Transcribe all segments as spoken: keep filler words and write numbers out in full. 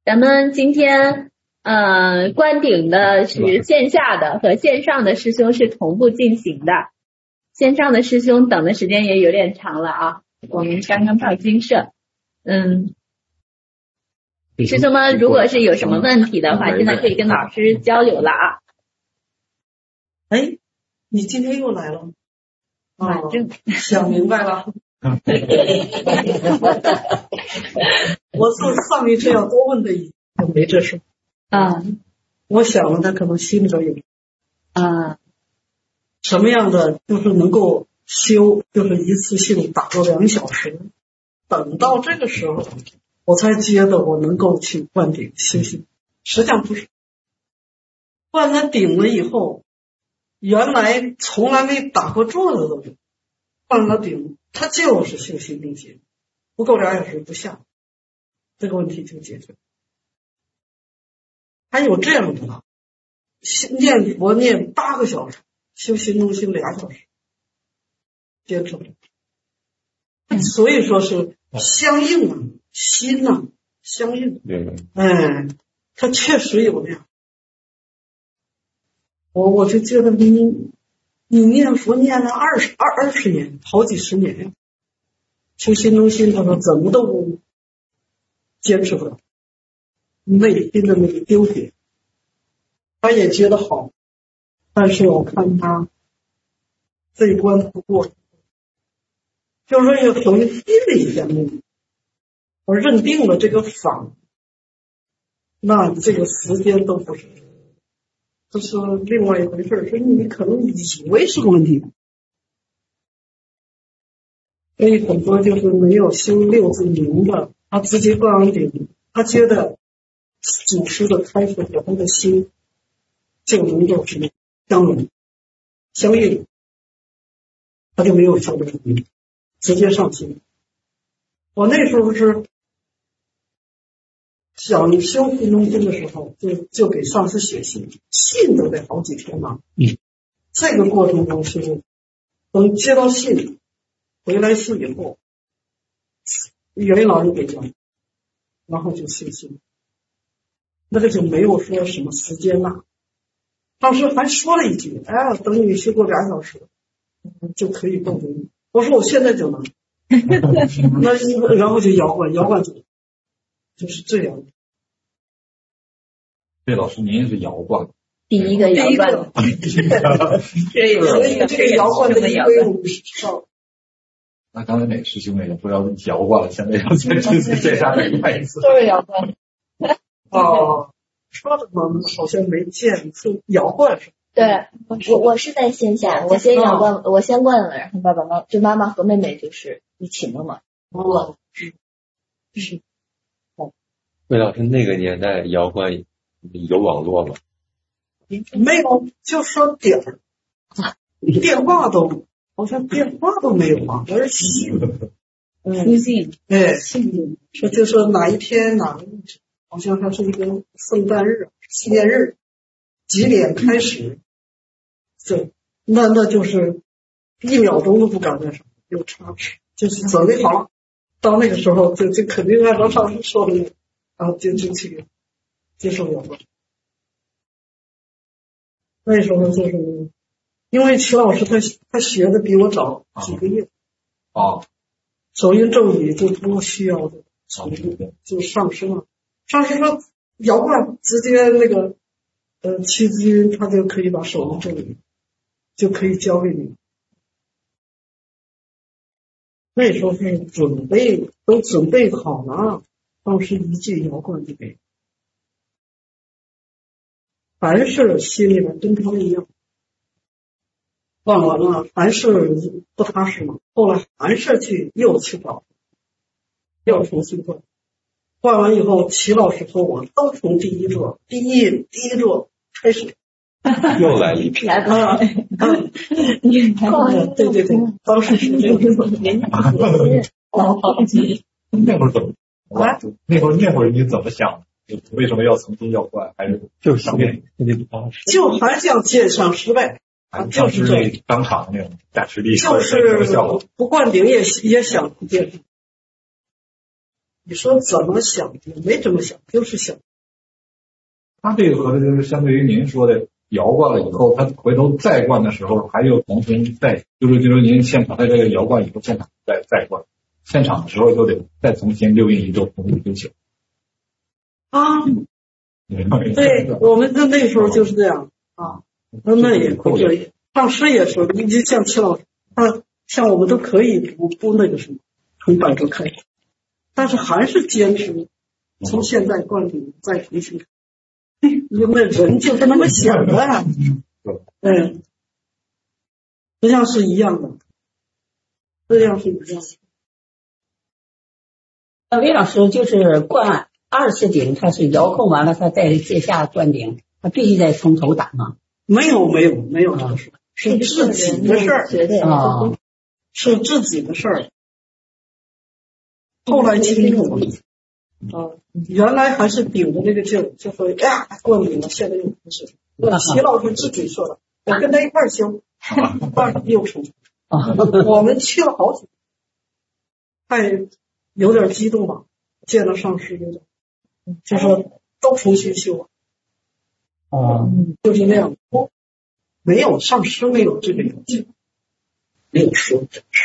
咱们今天呃观顶的是线下的和线上的师兄是同步进行的，线上的师兄等的时间也有点长了啊，我们刚刚到金舍，嗯，师兄们如果是有什么问题的话，现在可以跟老师交流了啊。 哎，你今天又来了， 反正、 哦、想明白了。我是上一次要多问的，没这事啊。 我想了，他可能心里头有啊， 什么样的就是能够修，就是一次性打到两小时。等到这个时候，我才觉得我能够去灌顶修行。实际上不是，灌了顶了以后，原来从来没打过坐的都有，灌了顶。他就是修心定心，不够两小时不下，这个问题就解决。还有这样的，念佛念八个小时，修心定心俩小时，坚持不了。所以说是相应啊，心啊相应。哎，他确实有那样。我我就觉得你。你念佛念了二十二二十年，好几十年呀，修心中心，他说怎么都坚持不了，内心的那个纠结，他也觉得好，但是我看他这一关不过，就是说有属于心理上面，我认定了这个法，那这个时间都不是。这是另外一回事，是你可能以为是个问题，所以很多就是没有修六字明的，他直接灌完顶，他觉得祖师的开示和他的心就能够什么相融相应，他就没有修这个明，直接上心。我那时候是想修心中心的时候，就就给上师写信，信都得好几天嘛。嗯，这个过程中是等接到信，回来信以后，袁老师给讲，然后就修心，那个就没有说什么时间了。当时还说了一句：“哎，等你修过俩小时，就可以动动。”我说：“我现在就能。”那然后就摇晃摇晃就。就是这样。 对，老师，您是摇灌， 第一个摇灌， 所以这个摇灌的一归五十少。 那刚才哪个师兄也不要摇灌了，现在要在这次线下再看一次。 都是摇灌。哦，说的我们好像没见出摇灌是。 对，我我是在线下，我先摇灌，我先灌了，然后爸爸妈妈就妈妈和妹妹就是一起弄嘛。 哦，是是。 魏老师，那个年代摇灌有网络吗？ 没有，就说点儿，电话都好像电话都没有啊，而是信， 书信， 哎，信，说就说哪一天哪个日子，好像还是一个圣诞日、纪念日，几点开始，这那那就是一秒钟都不敢那什么，有差池，就是准备好了，到那个时候就就肯定按照上次说的那个。然后就就去接受摇灌。那时候就是因为齐老师他他学的比我早几个月啊， 手音咒语就不需要的，就上师了。上师说摇灌直接那个呃七字音，他就可以把手音咒语就可以教给你。那时候是准备都准备好了。当时一句摇灌就给，凡是心里边跟他们一样，灌完了，凡是不踏实嘛。后来凡是去又去找，又重新灌，灌完以后，齐老师和我都从第一座，第一第一座开始， 又来一批来啊啊！对对对，当时是这样。 哦，那会儿怎么？啊，那会儿那会儿你怎么想？为什么要重新要灌？还是就想给就还想见上失败啊，就是这当场那种大实力， 就是不灌顶也也想见。 你说怎么想也没怎么想，就是想。 他这个合着就是相对于您说的摇灌了以后，他回头再灌的时候，还有重新再，就是就是您现场在这个摇灌以后，现场再再灌，现场的时候就得再重新六印一周重新丢球。 啊，对，我们的那时候就是这样啊，那那也不可以。上师也说，你就像齐老师，他像我们都可以不不那个什么，从百科开始，但是还是坚持从现在灌顶再重新。因为人就是那么想的啊，嗯，实际上是一样的，实际上是一样的。 那魏老师就是灌二次顶，他是遥控完了，他再接下灌顶，他必须得从头打吗？ 没有没有没有这个事，是自己的事儿啊， 是自己的事儿。后来清楚了。啊，原来还是顶着那个劲儿，就说呀灌顶了，现在又不是。齐老师自己说的，我跟他一块儿修，但是又成。我们去了好几，太有点激动吧，见到上师有点，就说都重新修。 哦， 就是那样，没有上师没有这个要求，没有说这事。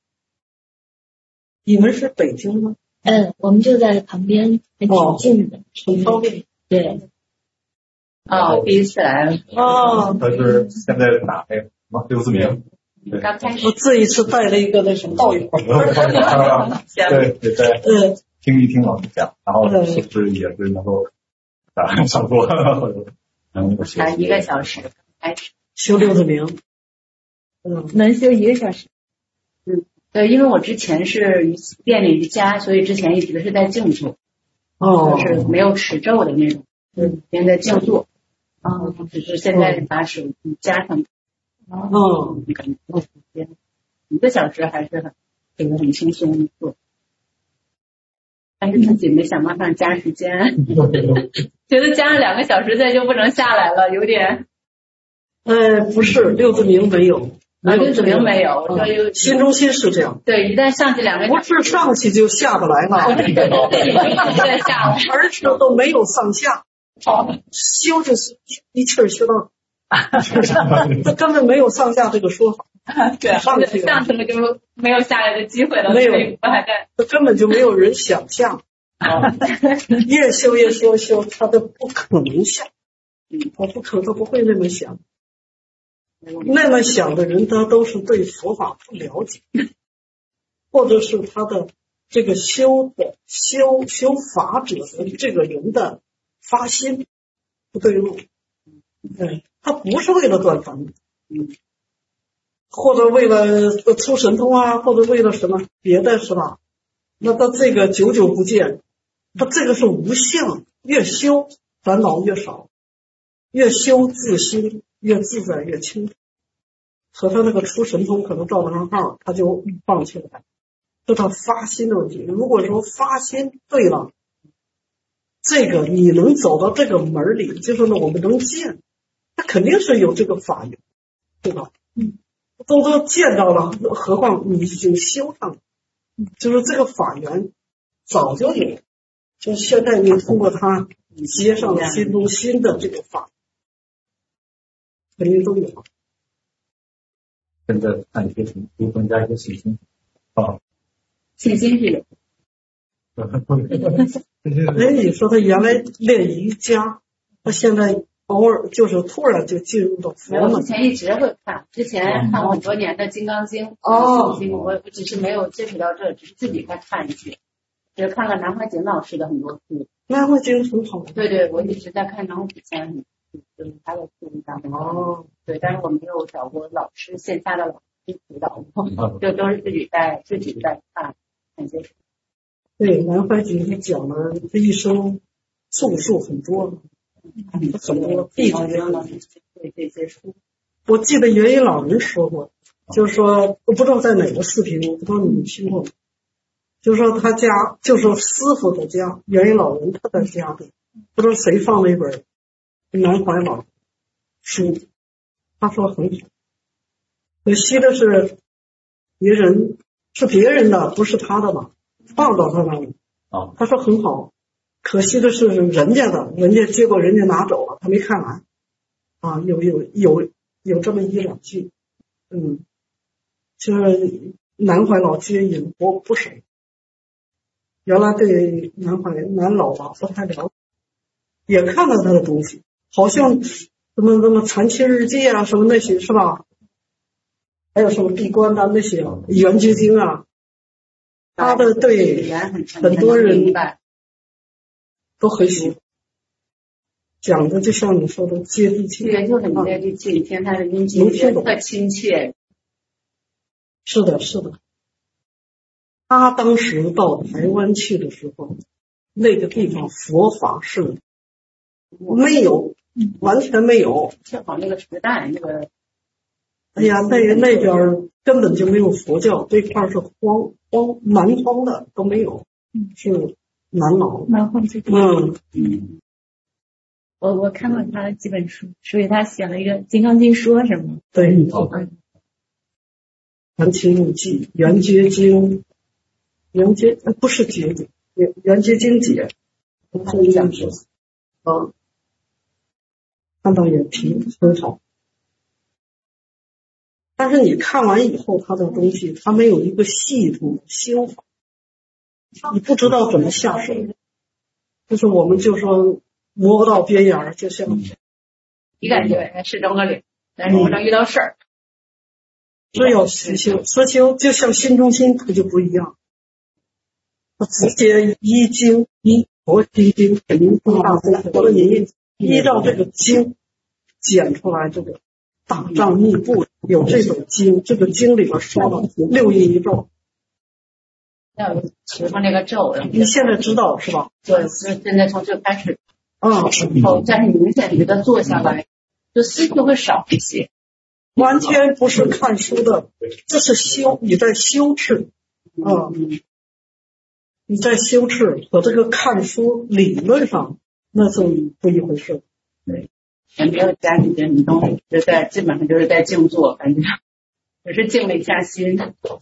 你们是北京吗？ 嗯，我们就在旁边，还挺近的， 很方便。 对。 哦，第一次来了。 哦。 他是现在打那个什么六字名。 刚开始。 我这一次带了一个那什么道友。 对对对。 嗯。 听一听老师讲，然后是不是也是能够打上座？能才一个小时开始修六字名。嗯， 能修一个小时。嗯。对，因为我之前是练了瑜伽，所以之前一直是在静坐， 哦， 就是没有持咒的那种，嗯，现在静坐，啊，只是现在把手瑜伽上， 哦， 那个没时间，一个小时还是很这个很轻松的做，但是自己没想办法加时间，觉得加了两个小时再就不能下来了，有点， 呃，不是六字名没有。 啊，六字名没有，所以心中心是这样。 对，一旦上去两个， 不是上去就下不来了， 再下来， 而且都没有上下，修就是一气儿修到，这根本没有上下这个说法。 对，上去上去了就没有下来的机会了， 没有， 还在， 这根本就没有人想象。越修越修修，他都不可能下，他不可，他不会那么想。那么想的人，他都是对佛法不了解，或者是他的这个修的修修法者的这个人的发心不对路，对，他不是为了断烦恼，嗯，或者为了出神通啊，或者为了什么别的，是吧？那他这个久久不见，他这个是无相，越修烦恼越少，越修自心。越自在越清楚，和他那个出神通可能照不上号，他就放弃了，这他发心的问题。如果说发心对了，这个你能走到这个门里，就是呢我们能见，他肯定是有这个法缘，对吧？嗯，都都见到了，何况你已经修上了，就是这个法缘早就有，就现在你通过他你接上了心中心的这个法。肯定都有。 现在看一些什么，多增加一些信心啊， 信心是有。 哎，你说他原来练瑜伽，他现在偶尔就是突然就进入到佛门。 之前一直会看，之前看过很多年的《金刚经》 哦， 经我我只是没有接触到这，只是自己在看一些，就是看了南怀瑾老师的很多书。 南怀瑾很好。 对对，我一直在看南怀瑾先生。就是他的书当中，哦，对，但是我没有找过老师，线下的老师指导，就都是自己在自己在看看些书。 对，南怀瑾他讲了这一生著述很多，很多弟子对这些书。 我记得元一老人说过，就是说我不知道在哪个视频，我不知道你们听过，就是说他家，就是说师傅的家，元一老人他的家里，不知道谁放了一本南怀老书，他说很好，可惜的是别人是别人的，不是他的嘛，放到他那里， 啊， 他说很好，可惜的是人家的，人家结果人家拿走了，他没看完啊，有有有有这么一两句，嗯，就是南怀老接引我不少，原来对南怀南老吧不太了解，也看了他的东西，好像什么什么传奇日记啊什么那些是吧？还有什么闭关啊那些圆觉经啊，他的对很多人都很喜欢，讲的就像你说的接地气， 对，就很接地气，你听他的音频觉得特亲切。 是的，是的。他当时到台湾去的时候，那个地方佛法是没有，完全没有。 正好那个时代，那个， 哎呀，那那边根本就没有佛教，这块是荒荒蛮荒的，都没有，是南老蛮荒之地。 嗯嗯，我我看过他的几本书，所以他写了一个《金刚经说》什么？ 对， 嗯， 传奇日记、圆觉经、圆觉呃不是觉经，圆圆觉经解，不一样是啊，看到也挺很好。但是你看完以后，他的东西他没有一个系统的修法，你不知道怎么下手。就是我们就说摸不到边沿儿，就像一感觉是这么个理，但是我这遇到事儿， 这要实修，实修就像新中心，它就不一样，它直接依经依佛依经，您大佛的您依照这个经剪出来这个大藏密部有这本经，这个经里边说了六印一咒。 要持过那个咒， 你现在知道是吧？ 对，是现在从这开始， 啊、 嗯，后但是明显觉得做下来，就思就会少一些。 完全不是看书的，这是修，你在修持啊、嗯，你在修持和这个看书理论上那是不一回事。 对，也没有加进去，你都就在基本上就是在静坐，感觉只是静了一下心。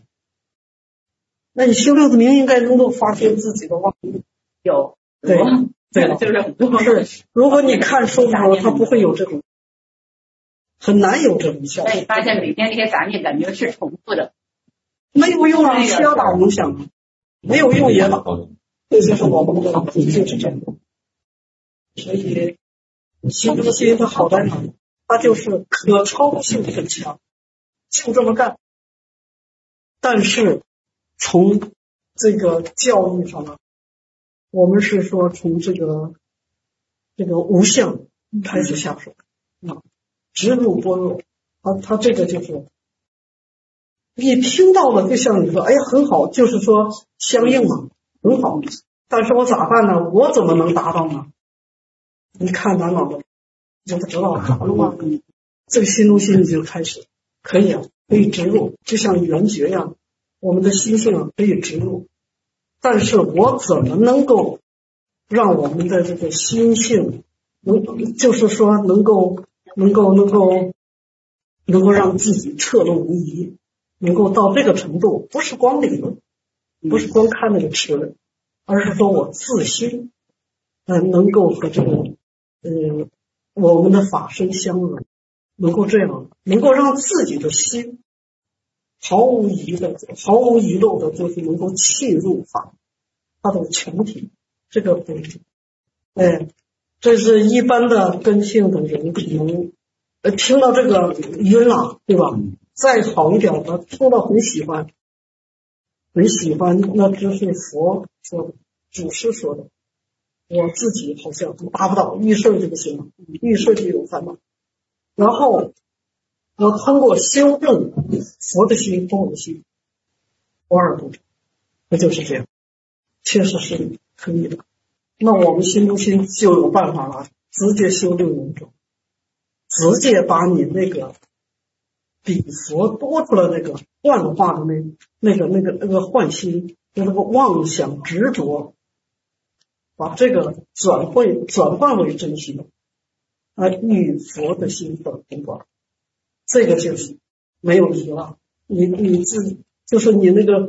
那你修六字明应该能够发现自己的妄念。 有， 对对了， 就是很多是。如果你看书的时候，它不会有这种，很难有这种效果。 那你发现每天那些杂念感觉是重复的， 没有用啊，需要打影响，没有用也打。这就是我们的就是这样。所以心中心它好在哪？它就是可操性很强，就这么干。但是从这个教育上呢，我们是说从这个这个无相开始下手啊，直入般若。啊，他这个就是你听到了，就像你说，哎呀，很好，就是说相应嘛，很好。但是我咋办呢？我怎么能达到呢？你看咱老的，你就知道了吗？这个心中心你就开始可以啊，可以植入，就像圆觉一样。我们的心性啊可以植入，但是我怎么能够让我们的这个心性能，就是说能够能够能够能够让自己彻露无遗，能够到这个程度，不是光理论，不是光看那个词，而是说我自心呃能够和这个呃我们的法身相融，能够这样，能够让自己的心毫无疑的、毫无遗漏的，就是能够契入法，它的全体，这个不是，哎，这是一般的根性的人可能，呃，听到这个晕了，对吧？再好一点的，听到很喜欢，很喜欢，那只是佛说的，祖师说的，我自己好像达不到，遇事就不行了，遇事就有烦恼，然后。我通过修正佛的心和我的心，我二度，那就是这样，确实是可以的。那我们心中心就有办法了，直接修六种种，直接把你那个比佛多出来那个幻化的那那个那个那个幻心，就那个妄想执着，把这个转会转换为真心，啊，与佛的心本同观。这个就是没有题了，你你自己就是你那个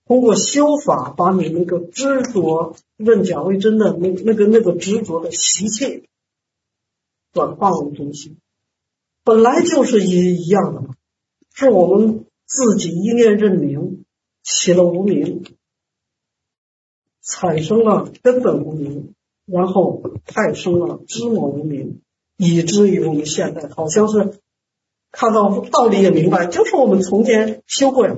通过修法把你那个执着认假为真的那那个那个执着的习气转化为真心，本来就是一一样的嘛，是我们自己一念认明，起了无明，产生了根本无明，然后派生了知我无明，以至于我们现在好像是看到道理也明白，就是我们从前修过呀，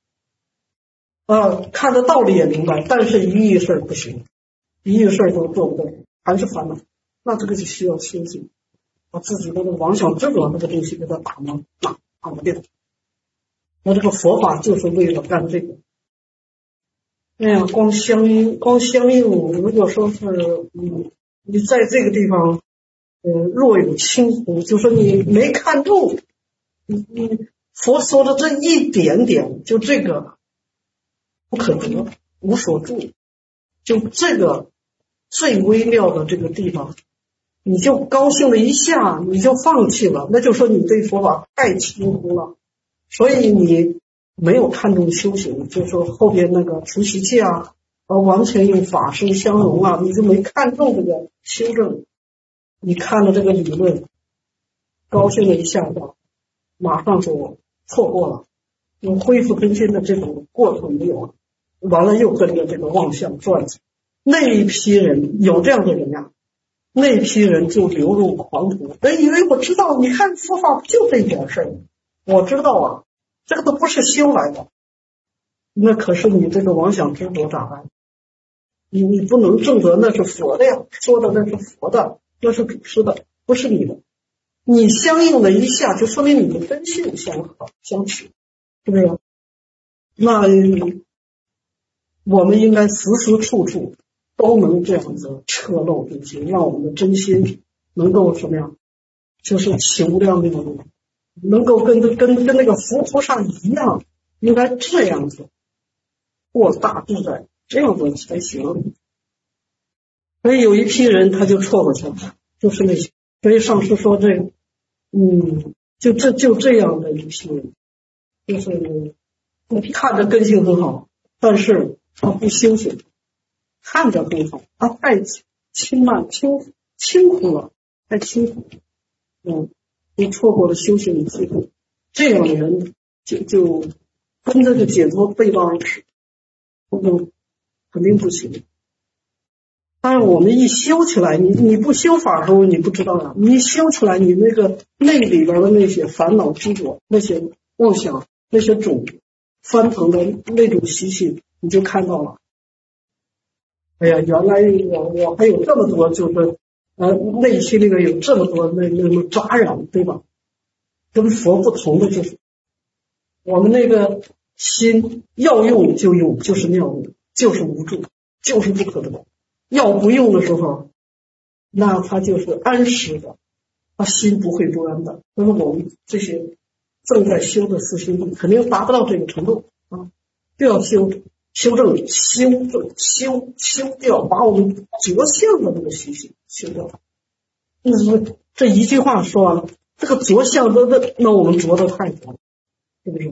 呃，看到道理也明白，但是一亿事不行，一亿事都做不对，还是烦恼，那这个就需要修行，把自己的那个妄想执着那个东西给它打磨打打磨掉。那这个佛法就是为了干这个。哎呀，光相应光相应，如果说是嗯，你在这个地方呃若有轻忽，就说你没看中，你你佛说的这一点点，就这个不可得，无所住，就这个最微妙的这个地方，你就高兴了一下，你就放弃了，那就说你对佛法太轻忽了，所以你没有看重修行，就是说后边那个除习气啊，呃，完全用法身相融啊，你就没看重这个修正。你看了这个理论，高兴了一下子，马上就错过了，有恢复更新的这种过程没有了，完了又跟着这个妄想转。那一批人有这样的人呀，那批人就流入狂徒，人以为我知道，你看佛法就这一点事儿，我知道啊。这个都不是修来的，那可是你这个妄想执着咋办？你你不能证得那是佛的呀，说的那是佛的，那是主师的，不是你的。你相应的一下，就说明你的根性相合相持，是不是？那我们应该时时处处都能这样子彻露这些，让我们的真心能够什么样？就是起无量妙用。能够跟跟跟那个佛菩萨一样，应该这样子过大自在，这样子才行。所以有一批人他就错过去了，就是那些。所以上师说这个，嗯，就这就这样的一批人，就是看着根性很好，但是他不修行，看着很好，他太轻慢轻轻忽了，太轻忽，嗯。你错过了修行的机会，这样的人就就跟这个解脱背道而驰，嗯，肯定不行。但是我们一修起来，你你不修法的时候你不知道呀，你一修起来，你那个内里边的那些烦恼执着、那些妄想、那些种翻腾的那种习气，你就看到了。哎呀，原来我我还有这么多，就是。呃，内心里边有这么多那那种杂染，对吧？跟佛不同的就是，我们那个心要用就用，就是妙用，就是无助，就是不可得。要不用的时候，那它就是安实的，他心不会不安的。那么我们这些正在修的四兄弟，肯定达不到这个程度啊，就要修修正、修正、修修掉，把我们着相的那个习性修掉。嗯，这一句话说完了，这个着相的那那我们着的太多了，是不是？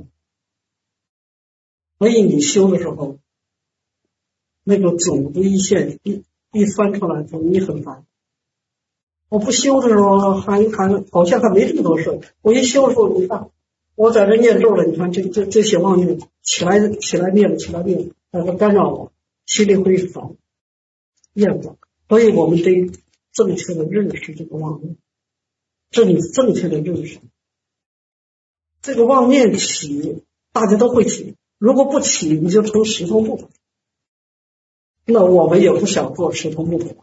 所以你修的时候，那个种子一现一一翻出来，你很烦。我不修的时候还还好像还没这么多事，我一修的时候，你看我在这念咒了，你看这这这些妄念起来起来念了起来念，它干扰我，心里会烦厌恶，所以我们得正确的认识这个妄念，正正确的认识这个妄念起，大家都会起，如果不起，你就成石头木头。那我们也不想做石头木头，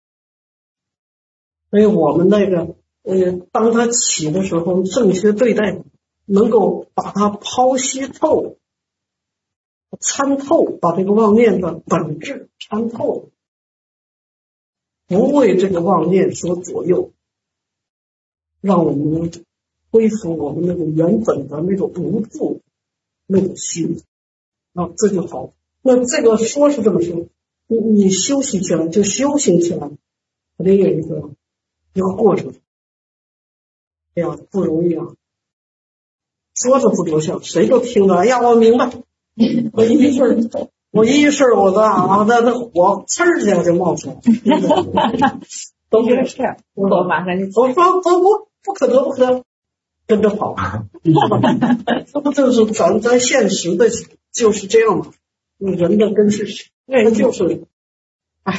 所以我们那个呃，当它起的时候，正确对待，能够把它剖析透、参透，把这个妄念的本质参透，不为这个妄念所左右，让我们恢复我们那个原本的那个无助那个心啊，这就好。那这个说是这么说，你你修行起来就修行起来，肯定有一个一个过程。哎呀，不容易啊！说着不着相，谁都听着。哎呀，我明白，我一事我一事我的啊，那那火呲儿一下就冒出来，都没事， 我马上就我说不不不可得不可得，跟着跑，这不就是咱咱现实的就是这样吗？人的根是，那就是，哎，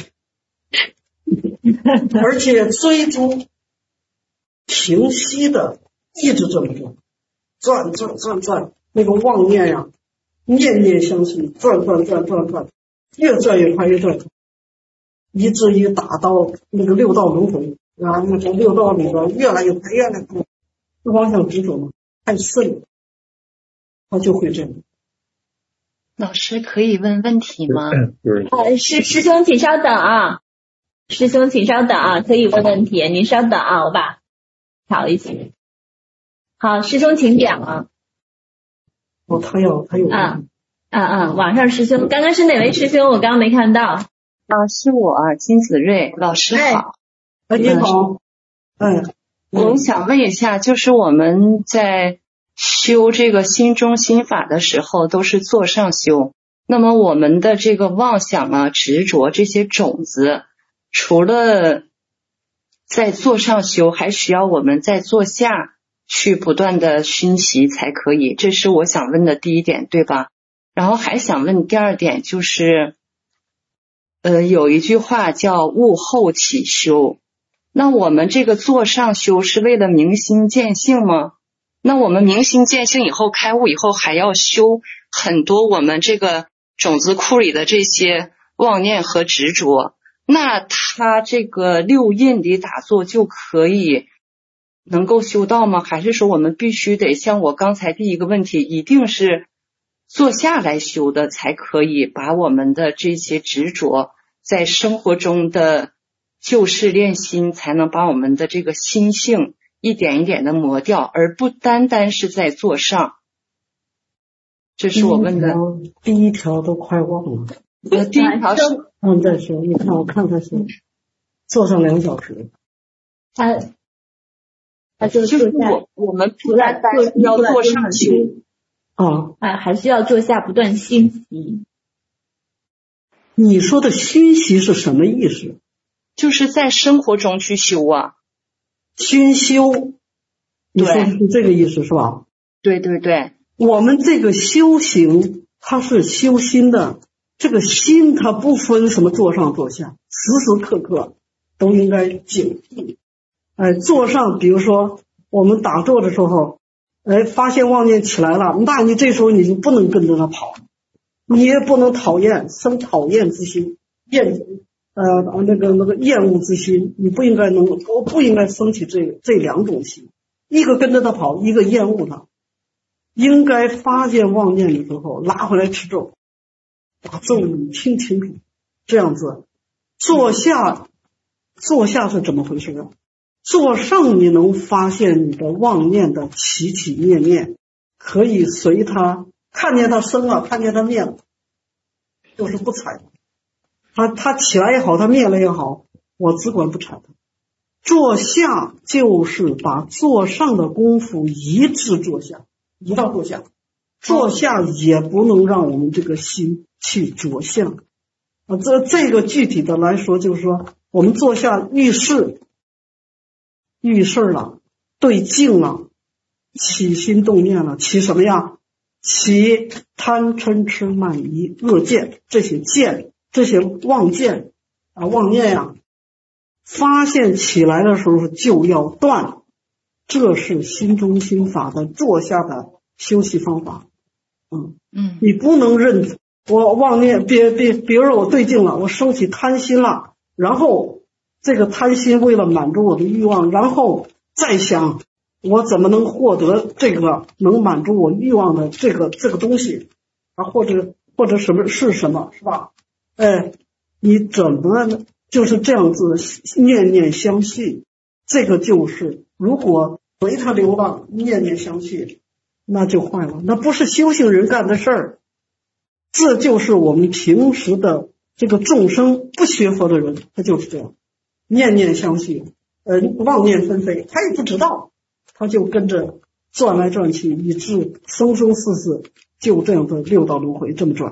而且追逐停息的一直这么转，转转转转，那个妄念呀、啊，念念相续，转转转转转，越转越快，越转，以至于打到那个六道轮回，然后那个六道里边越来越快，越来越快，妄想执着嘛，太深了，他就会这样。 老师可以问问题吗？ 呃，师师兄请稍等啊，师兄请稍等啊，可以问问题，您稍等啊，我把调一下。好，师兄请讲啊。 哦，他要他有啊啊啊！网上师兄，刚刚是哪位师兄？我刚刚没看到。 啊，是我金子睿老师好。 哎，你好。哎， 我想问一下，就是我们在修这个心中心法的时候都是坐上修，那么我们的这个妄想啊、执着这些种子，除了在坐上修，还需要我们在坐下去不断的熏习才可以，这是我想问的第一点，对吧？然后还想问第二点，就是呃有一句话叫悟后起修，那我们这个坐上修是为了明心见性吗？那我们明心见性以后开悟以后还要修很多我们这个种子库里的这些妄念和执着，那他这个六印里打坐就可以能够修到吗？还是说我们必须得像我刚才第一个问题，一定是坐下来修的才可以把我们的这些执着在生活中的就事练心，才能把我们的这个心性一点一点的磨掉，而不单单是在坐上。这是我问的。 第一条都快忘了。 呃，第一条是嗯，再说，你看我看看是坐上两小时。 他他就就是我我们不单单是要坐上修啊， 啊，还是要坐下不断熏习。 你说的熏习是什么意思？ 就是在生活中去修啊。 熏修，你说是这个意思是吧？ 对对对， 我们这个修行它是修心的，这个心它不分什么坐上坐下，时时刻刻都应该警惕。哎，坐上，比如说我们打坐的时候，哎，发现妄念起来了，那你这时候你就不能跟着他跑，你也不能讨厌，生讨厌之心，厌呃那个那个厌恶之心，你不应该能，我不应该升起这这两种心，一个跟着他跑，一个厌恶他。应该发现妄念的时候，拉回来持咒，把咒语听清楚，这样子。坐下，坐下是怎么回事啊？坐上你能发现你的妄念的起起灭灭，可以随它，看见它生了，看见它灭了，就是不睬它，它起来也好，它灭了也好，我只管不睬它。坐下就是把坐上的功夫移至坐下，移到坐下，坐下也不能让我们这个心去着相啊。这这个具体的来说，就是说我们坐下遇事，遇事了，对境了，起心动念了，起什么呀？起贪嗔痴慢疑恶见，这些见，这些妄见啊妄念呀、啊，发现起来的时候就要断，这是心中心法的坐下的修习方法。嗯嗯，你不能认我妄念，别别，比如说我对境了，我升起贪心了，然后这个贪心为了满足我的欲望，然后再想我怎么能获得这个能满足我欲望的这个这个东西啊，或者或者什么是什么，是吧？哎，你怎么就是这样子念念相续？这个就是如果随他流浪，念念相续，那就坏了，那不是修行人干的事儿。这就是我们平时的这个众生不学佛的人，他就是这样，念念相续，呃，妄念纷飞，他也不知道，他就跟着转来转去，以致生生世世就这样的六道轮回这么转，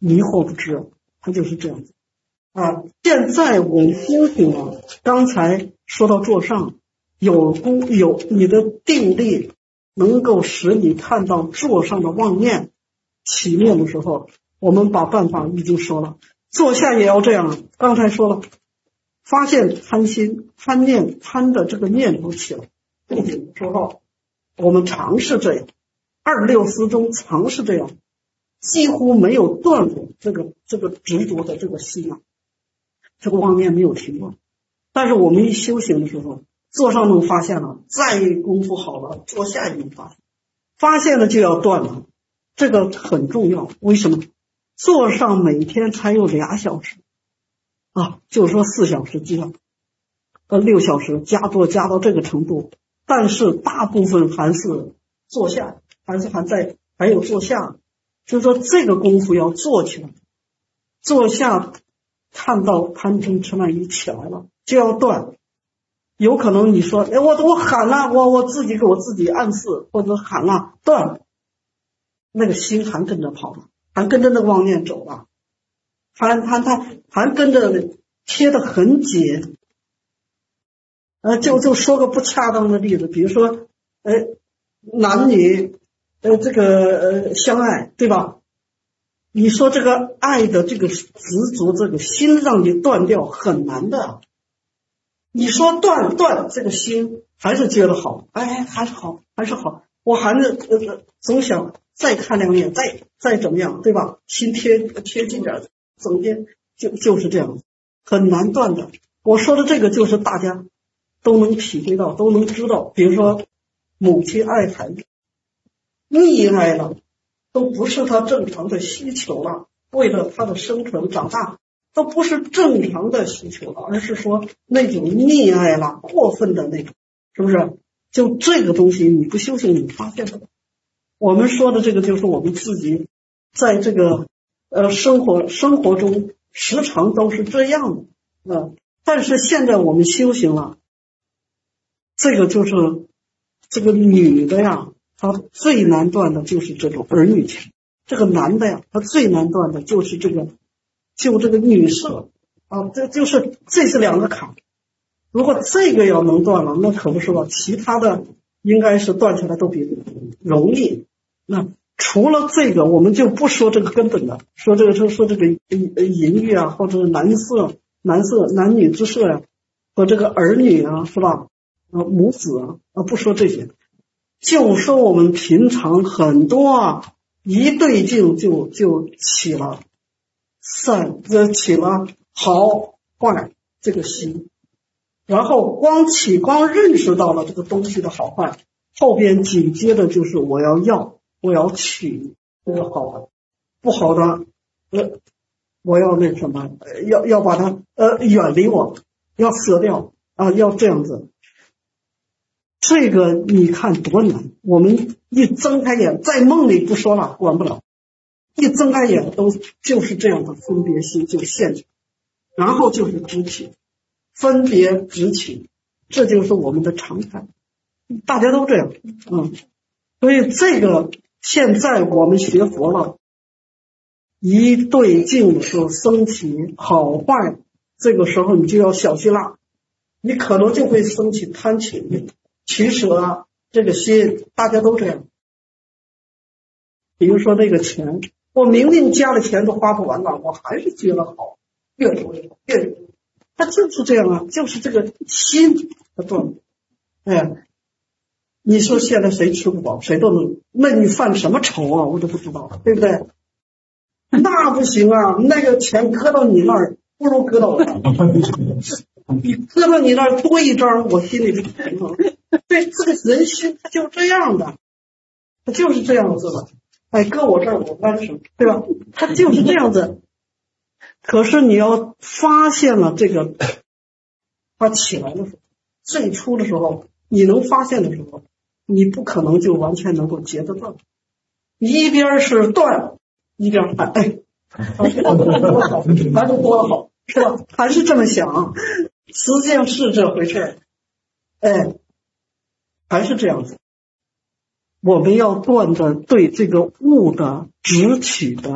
迷惑不知，它就是这样子啊。现在我们修行了，刚才说到座上有功有你的定力，能够使你看到座上的妄念起念的时候，我们把办法已经说了，坐下也要这样。刚才说了，发现贪心、贪念、贪的这个念头起来，不仅之后，我们尝试这样，二六四中尝试这样，几乎没有断过这个这个执着的这个心啊，这个妄念没有停过。但是我们一修行的时候，坐上能发现了，再功夫好了，坐下也能发现，发现了就要断了，这个很重要。为什么？坐上每天才有俩小时啊，就是说四小时这样，呃，六小时加多加到这个程度，但是大部分还是坐下，还是还在还有坐下，就是说这个功夫要做起来，坐下看到贪嗔痴慢疑起来了就要断。有可能你说，哎，我我喊了，我我自己给我自己暗示，或者喊了断，那个心还跟着跑了，还跟着那个妄念走了，还还还还跟着贴得很紧。呃，就就说个不恰当的例子，比如说，呃，男女，呃，这个呃相爱，对吧？你说这个爱的这个执着，这个心让你断掉很难的。你说断断这个心还是觉得好，哎，还是好，还是好，我还是呃总想再看两眼，再再怎么样，对吧？心贴贴近点，整天就就是这样，很难断的。我说的这个就是大家都能体会到，都能知道。比如说母亲爱孩子，溺爱了，都不是他正常的需求了，为了他的生存长大。都不是正常的需求了，而是说那种溺爱了，过分的那种，是不是？就这个东西你不修行你发现不了。我们说的这个就是我们自己在这个呃生活生活中时常都是这样的，呃，但是现在我们修行了，这个就是这个女的呀，她最难断的就是这种儿女情；这个男的呀，他最难断的就是这个。就这个女色啊，这就是这是两个坎。如果这个要能断了，那可不是吧？其他的应该是断下来都比容易。那除了这个，我们就不说这个根本的，说这个说说这个淫欲啊，或者男色、男色、男女之色呀、啊，和这个儿女啊，是吧？啊，母子啊，啊，不说这些，就说我们平常很多啊，一对镜就就起了。善这起了好坏这个心，然后光起光认识到了这个东西的好坏，后边紧接着就是我要要我要取这个好的，不好的呃我要那什么要要把它呃远离我，要舍掉啊，要这样子。这个你看多难，我们一睁开眼，在梦里不说了，管不了。一睁开眼都就是这样的分别心就现起，然后就是执起，分别执起，这就是我们的常态，大家都这样，嗯，所以这个现在我们学佛了，一对境的时候升起好坏，这个时候你就要小心了，你可能就会升起贪情、取舍这个心，大家都这样。比如说那个钱。我明明加了钱都花不完了，我还是觉得好，越多越好，越多。他就是这样啊，就是这个心的断。哎，你说现在谁吃不饱，谁都能，那你犯什么愁啊？我都不知道，对不对？那不行啊，那个钱搁到你那儿，不如搁到我那儿。你搁到你那儿多一张，我心里就平衡。对，这个人心他就是这样的，他就是这样子的。哎，搁我这儿我干什么，对吧？他就是这样子。可是你要发现了这个，他起来的时候，最初的时候，你能发现的时候，你不可能就完全能够截得断。一边是断，一边还哎，还是多了好，还是多了好，是吧？还是这么想，实际上是这回事。哎，还是这样子。我们要断的对这个物的执取的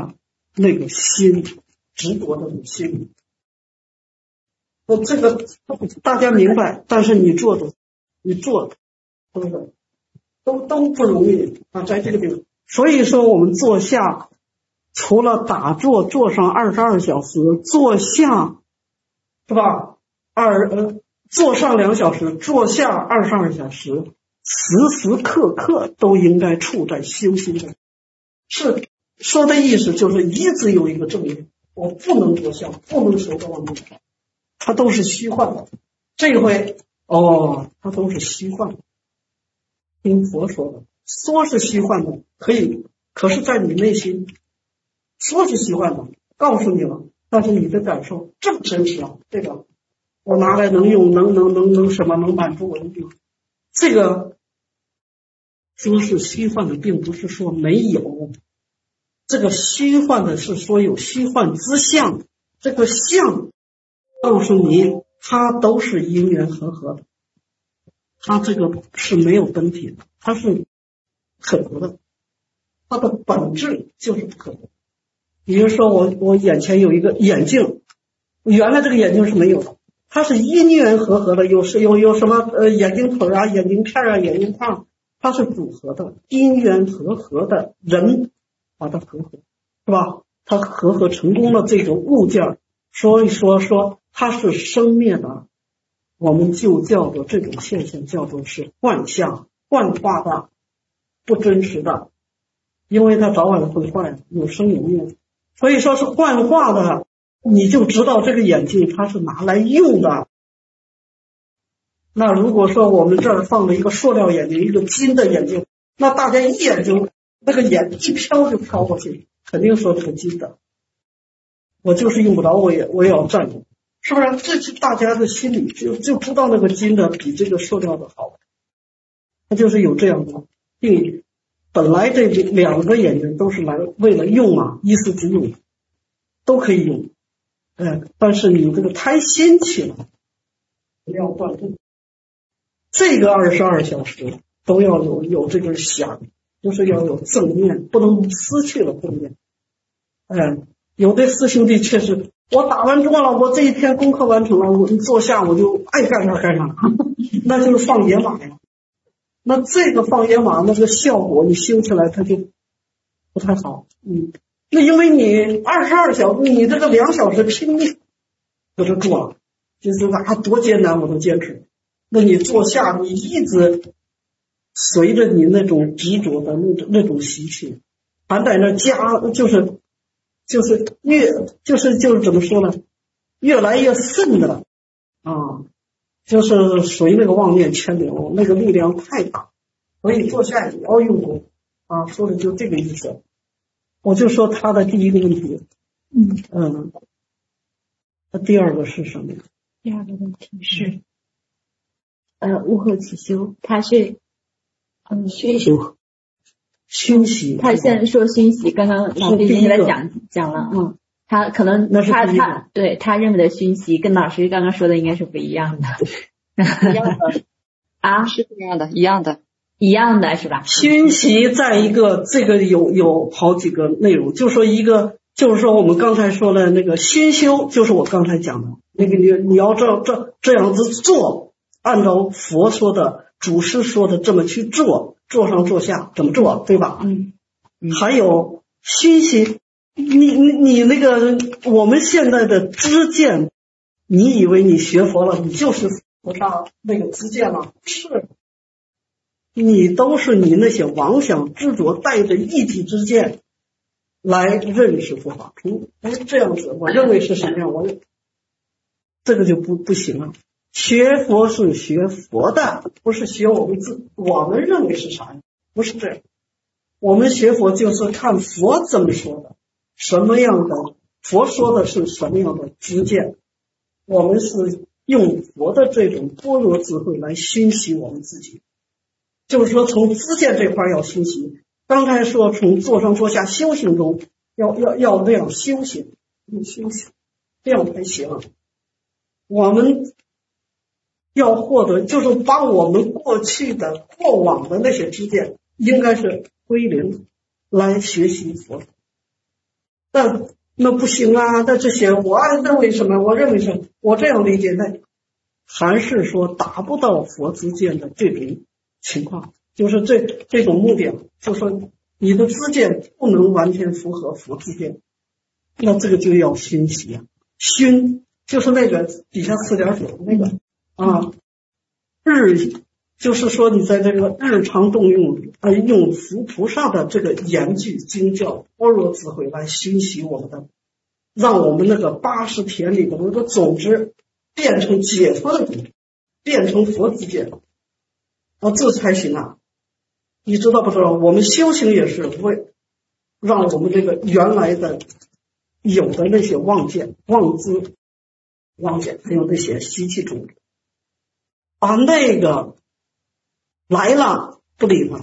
那个心，执着的那个心。我这个大家明白，但是你做的，你做的，是不是都都不容易啊？在这个地方，所以说我们坐下，除了打坐坐上二十二小时，坐下是吧？二呃，坐上两小时，坐下二十二小时，时时刻刻都应该处在修心的。是说的意思就是一直有一个正念，我不能坐下，不能守着妄念，它都是虚幻的。这回哦，它都是虚幻的。听佛说的，说是虚幻的，可以，可是在你内心，说是虚幻的，告诉你了，但是你的感受这么真实啊，这个我拿来能用，能能能能什么，能满足我的欲望。这个说是虚幻的，并不是说没有，这个虚幻的是说有虚幻之相，这个相告诉你，它都是因缘和合的，它这个是没有本体的，它是可得的，它的本质就是不可得。比如说我我眼前有一个眼镜，原来这个眼镜是没有的，它是因缘和合的，有是有有什么呃眼镜腿啊、眼镜片啊、眼镜框，它是组合的，因缘和合的人把它和合，是吧？它和合成功的这个物件，所以说说它是生灭的，我们就叫做这种现象叫做是幻象、幻化的、不真实的，因为它早晚会坏，有生有灭，所以说是幻化的。你就知道这个眼镜它是拿来用的。那如果说我们这儿放了一个塑料眼镜，一个金的眼镜，那大家一眼就那个眼一飘就飘过去，肯定说这个金的，我就是用不着，我也我也要占用，是不是？这是大家的心里就就知道那个金的比这个塑料的好，它就是有这样的定义。本来这两个眼镜都是来为了用嘛，一时之用，都可以用。呃，但是你这个贪心起来，不要断动。这个二十二小时都要有有这个想，就是要有正念，不能失去了正念。呃，有的师兄弟确实，我打完坐了，我这一天功课完成了，我坐下我就爱干啥干啥，那就是放野马呀。那这个放野马那个效果，你修起来它就不太好，嗯。那因为你二十二小时，你这个两小时拼命搁这做，就是啊多艰难我都坚持。那你坐下，你一直随着你那种执着的那种那种习气，还在那加，就是就是越就是就是怎么说呢，越来越顺的啊，就是随那个妄念牵流，那个力量太大，所以坐下也要用功啊，说的就这个意思。我就说他的第一个问题，嗯嗯，那第二个是什么呀？ 第二个问题是，呃，悟后起修，他是嗯熏修，熏习。 他现在说熏习，刚刚老师已经给他讲讲了，嗯，他可能那是他他对他认为的熏习跟老师刚刚说的应该是不一样的， 一样的啊， 是一样的，一样的。 一样的是吧？ 熏习在一个这个有有好几个内容，就说一个就是说我们刚才说的那个熏修，就是我刚才讲的那个你你要这这这样子做，按照佛说的祖师说的这么去做，坐上坐下怎么做，对吧？ 嗯， 嗯还有熏习，你你你那个我们现在的知见，你以为你学佛了，你就是佛上那个知见了？是。你都是你那些妄想执着带着一体之见来认识佛法，哎，这样子我认为是什么样，我这个就不不行了。学佛是学佛的，不是学我们自我们认为是啥呀？不是这样。我们学佛就是看佛怎么说的，什么样的佛说的是什么样的知见，我们是用佛的这种般若智慧来熏习我们自己。就是说从知见这块要修行，刚才说从坐上坐下修行中要要要这样修行，要修行，这样才行。我们要获得，就是把我们过去的过往的那些知见，应该是归零来学习佛。 那那不行啊，那这些我认为什么？我认为什么？我这样理解，那还是说达不到佛知见的这种情况，就是这这种目的，就是说你的知见不能完全符合佛知见，那这个就要熏习啊，熏就是那个底下四点水那个啊，日就是说你在这个日常动用呃用佛菩萨的这个言句经教般若智慧来熏习我们的，让我们那个八十田里的那个种子变成解脱的种子，变成佛知见啊，这才行啊！你知道不知道？我们修行也是为让我们这个原来的有的那些妄见、妄知、妄见，还有那些习气种子，把那个来了不理他，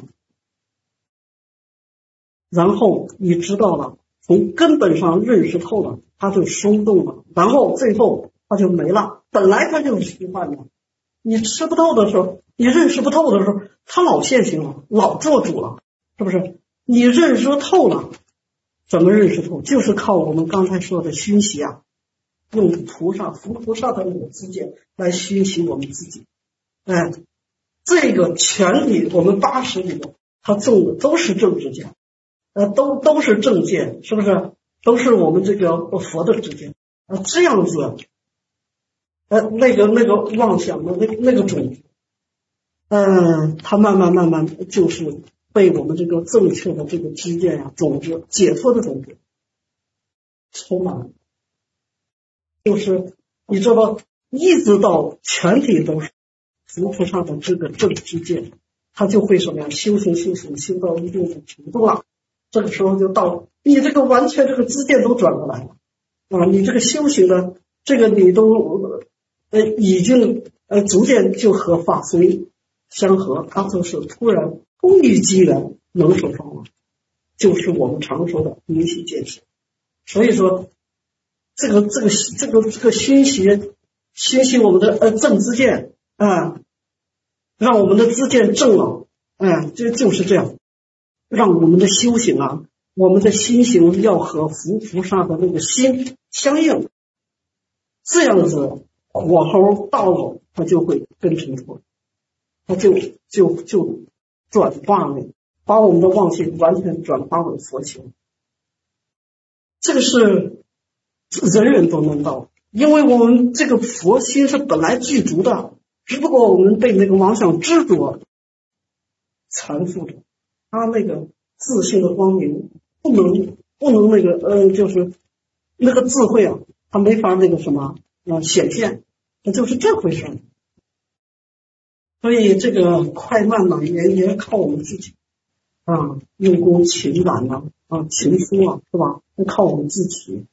然后你知道了，从根本上认识透了，它就松动了，然后最后它就没了。本来它就是虚幻的，你吃不透的时候，你认识不透的时候，它老现行了，老做主了，是不是？你认识透了，怎么认识透？就是靠我们刚才说的熏习啊，用菩萨、佛菩萨的那个知见来熏习我们自己。哎，这个全体我们八十里头，他种的都是正知见，呃，都都是正见，是不是？都是我们这个佛的知见，呃，这样子，呃，那个那个妄想的那那个种子，嗯，它慢慢慢慢就是被我们这个正确的这个知见呀、种子、解脱的种子充满了，就是你知道，一直到全体都是佛菩萨的这个正知见，他就会什么呀？修行修行修到一定的程度了，这个时候就到你这个完全这个知见都转过来了啊！你这个修行的这个你都呃已经呃逐渐就和法随相合，它就是突然空于机缘能手上了，就是我们常说的明心见性。所以说，这个这个这个这个熏习熏习我们的呃正知见啊，让我们的知见正了，哎，就就是这样，让我们的修行啊，我们的心行要和佛菩萨的那个心相应，这样子火候到了，它就会跟成佛，它就就就转化了，把我们的妄心完全转化为佛性。这个是人人都能到，因为我们这个佛心是本来具足的，只不过我们被那个妄想执着缠缚着，他那个自信的光明不能不能那个呃，就是那个智慧啊，他没法那个什么啊显现，那就是这回事。所以这个快慢呢，也也靠我们自己啊，用功勤懒啊，啊勤书啊，是吧？要靠我们自己。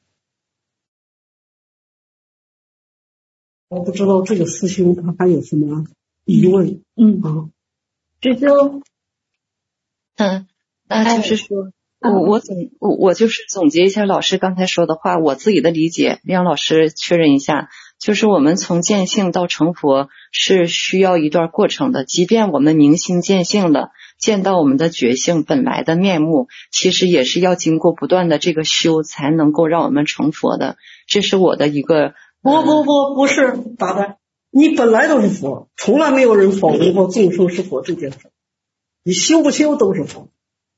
我不知道这个师兄他还有什么疑问？ 嗯啊， 师兄， 嗯，那就是说，我我总我我就是总结一下老师刚才说的话，我自己的理解，让老师确认一下。就是我们从见性到成佛是需要一段过程的，即便我们明心见性了，见到我们的觉性本来的面目，其实也是要经过不断的这个修，才能够让我们成佛的。这是我的一个不不不不是答的，你本来都是佛，从来没有人否定过众生是佛这件事，你修不修都是佛，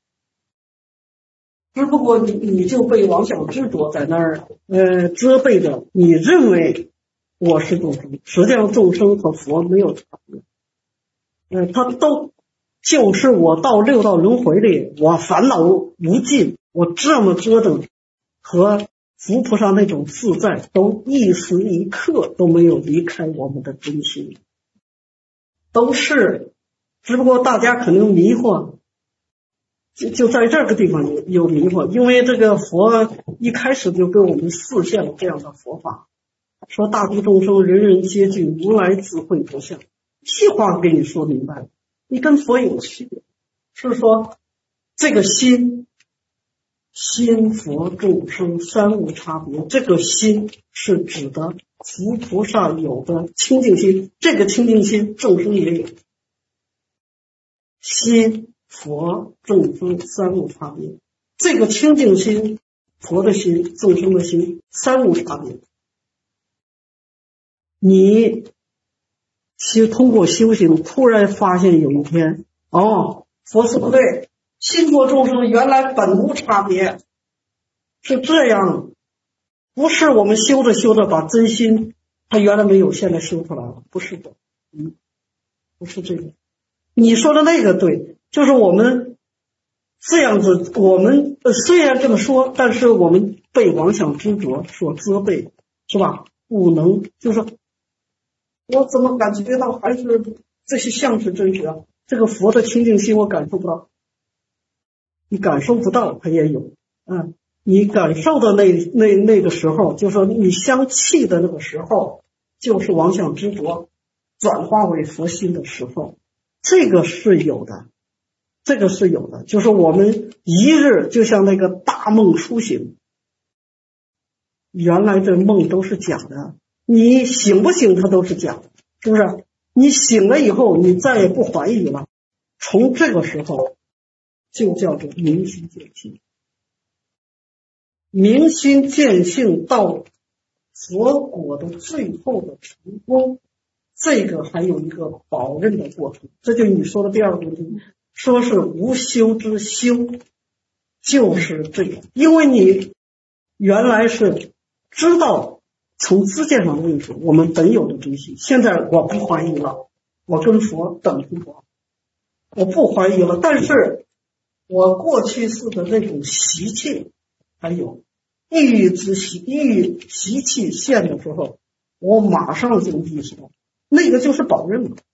只不过你你就被妄想执着在那儿呃遮蔽着，你认为我是众生，实际上众生和佛没有差别，呃，他都就是我到六道轮回里，我烦恼无尽，我这么折腾，和佛菩萨那种自在，都一时一刻都没有离开我们的真心，都是，只不过大家可能迷惑，就就在这个地方有有迷惑，因为这个佛一开始就给我们示现了这样的佛法。说大度众生人人皆具如来智慧不相，细话给你说明白了，你跟佛有区别，是说这个心心佛众生三无差别，这个心是指的佛菩萨有的清净心，这个清净心众生也有，心佛众生三无差别，这个清净心佛的心、众生的心三无差别。你其通过修行，突然发现有一天，哦，佛说不对，心佛众生原来本无差别，是这样，不是我们修着修着把真心，他原来没有，现在修出来了，不是的，嗯，不是这个。你说的那个对，就是我们这样子，我们虽然这么说，但是我们被妄想执着所责备，是吧？不能，就是我怎么感觉到还是这些相是真实啊？这个佛的清净心我感受不到，你感受不到，它也有，嗯，你感受的那那那个时候，就是说你相契的那个时候，就是妄想执着转化为佛心的时候，这个是有的，这个是有的，就是我们一日就像那个大梦初醒，原来这梦都是假的，你醒不醒它都是假的，是不是？你醒了以后，你再也不怀疑了，从这个时候就叫做明心见性。明心见性到佛果的最后的成功，这个还有一个保任的过程，这就是你说的第二个问题，说是无修之修，就是这个，因为你原来是知道从知见上认识我们本有的东西，现在我不怀疑了，我跟佛等于佛，我不怀疑了，但是我过去式的那种习气还有抑郁之习，抑郁习气现的时候，我马上就意识到那个就是保任了。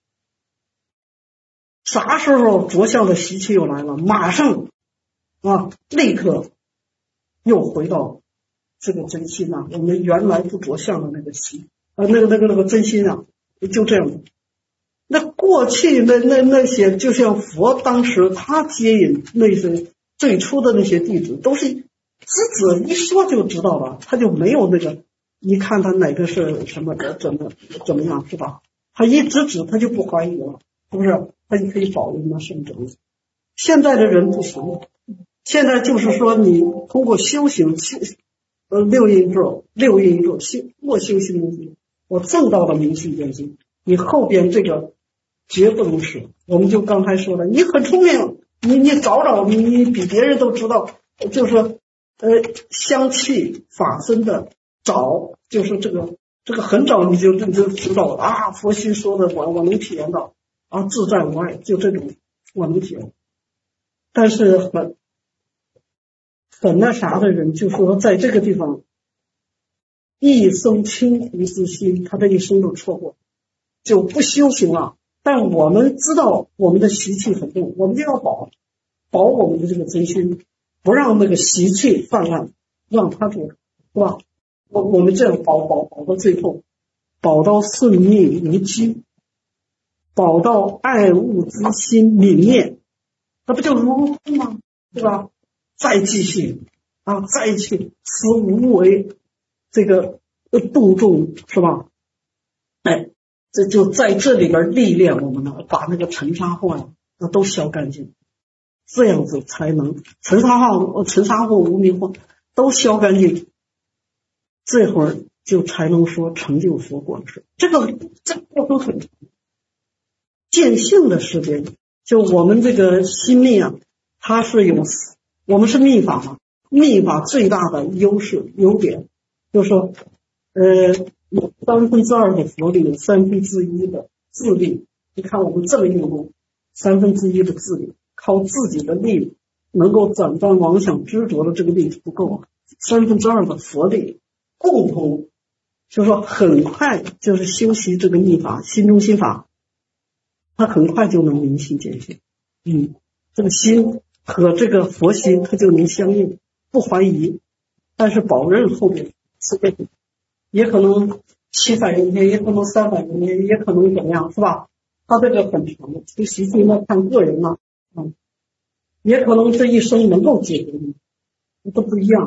啥时候着相的习气又来了，马上啊，立刻又回到这个真心啊，我们原来不着相的那个习啊，那个那个那个真心啊，就这样的。那过去那那那些，就像佛当时他接引那些最初的那些弟子，都是直指一说就知道了，他就没有那个，你看他哪个是什么的，怎么怎么样，是吧？他一直指他就不怀疑了，是不是？他就可以保佑那圣者。现在的人不行，现在就是说你通过修行修呃六因咒六因咒修过修行东西，我证到了明心见性，你后边这个绝不能使。我们就刚才说了，你很聪明，你你找找你你比别人都知道，就是呃香气法身的早，就是这个这个很早你就就就知道啊，佛心说的我我能体验到啊，自在无碍，就这种我能体验。但是很很那啥的人，就说在这个地方一生轻浮之心，他这一生都错过，就不修行了。但我们知道我们的习气很重，我们就要保保我们的这个真心，不让那个习气泛滥，让它做，是吧？我我们这样保保保到最后，保到顺逆无机，保到爱物之心泯灭，那不就如空吗？对吧？再继续啊，再去此无为这个度众，是吧？哎，这就在这里边历练我们呢，把那个尘沙惑呀都消干净，这样子才能尘沙惑、尘沙惑、无明惑都消干净，这会儿就才能说成就佛果是。这个这个过程很长，见性的时间，就我们这个心密啊，它是有，我们是密法嘛，密法最大的优势优点就是说，呃，有三分之二的佛力，有三分之一的自力。你看我们这么用功，三分之一的自力，靠自己的力能够斩断妄想执着的这个力不够啊，三分之二的佛力共同，就是说很快就是修习这个密法，心中心法，他很快就能明心见性。嗯，这个心和这个佛心它就能相应，不怀疑。但是保任后面是这个，也可能七百多天，也可能三百多天，也可能怎么样，是吧？他这个很长的，这个习气那看个人了，嗯，也可能这一生能够解决的，都不一样。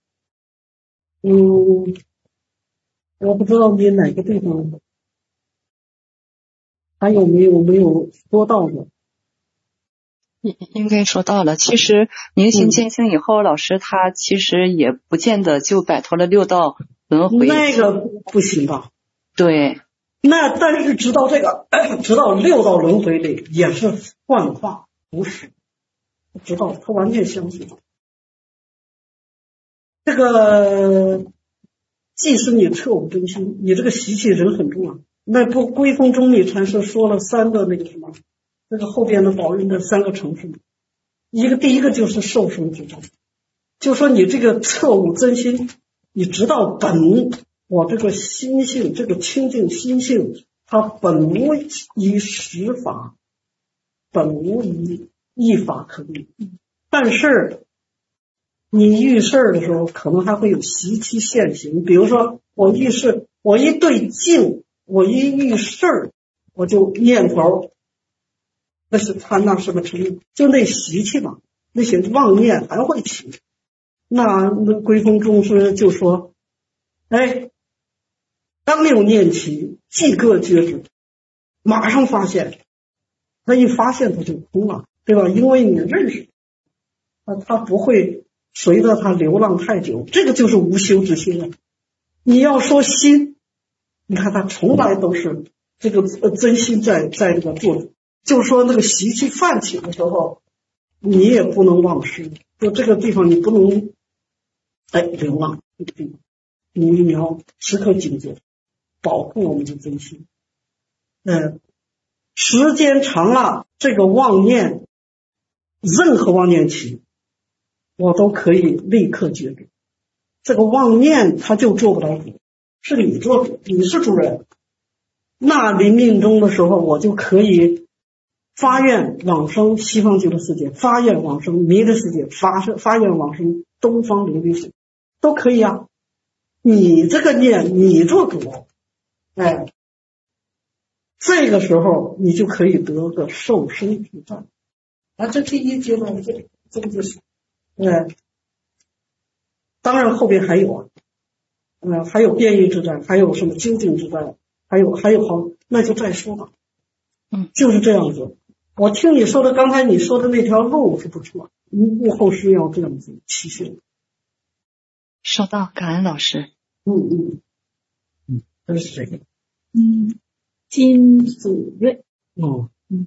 嗯，我不知道你哪个地方还有没有没有说到的。 应应该说到了。其实明心见性以后，嗯、老师他其实也不见得就摆脱了六道轮回。 那个不行吧？ 对。 那但是知道这个，知道六道轮回里也是幻化，不是。知道他完全相信。这个即使你彻悟真心，你这个习气人很重要。那不归宗中理禅师说了三个那个什么，那个后边的宝云的三个城市，一个第一个就是受生之道，就说你这个彻悟真心，你知道本我这个心性，这个清净心性，它本无一实法，本无一一法可立，但是你遇事的时候可能还会有习气现行。比如说我遇事，我一对境，我一遇事我就念头，那是他那什么程度，就那习气嘛，那些妄念还会起。那那归宗宗师就说，哎，当有念起，即刻觉知，马上发现，他一发现他就空了，对吧？因为你认识他，他不会随着他流浪太久，这个就是无修之心了。你要说心，你看他从来都是这个真心在在这个做主，就是说那个习气泛起的时候，你也不能忘失，就这个地方你不能哎流浪，这个地方你你要时刻警觉，保护我们的真心。呃，时间长了，这个妄念，任何妄念起，我都可以立刻觉知。这个妄念它就做不了主，是你做主，你是主人。那临命终的时候，我就可以发愿往生西方极乐世界，发愿往生弥勒世界，发发愿往生东方琉璃世界，都可以啊。你这个念，你做主，哎，这个时候你就可以得个受生之战。啊，这第一阶段，这这个就是，哎，当然后边还有啊，呃，还有变异之战，还有什么究竟之战，还有还有好，那就再说吧。 嗯， 就是这样子。我听你说的，刚才你说的那条路是不错，幕后是要这样子期限。 收到，感恩老师。 嗯嗯嗯，这是谁？ 嗯，金祖瑞。 哦， 嗯，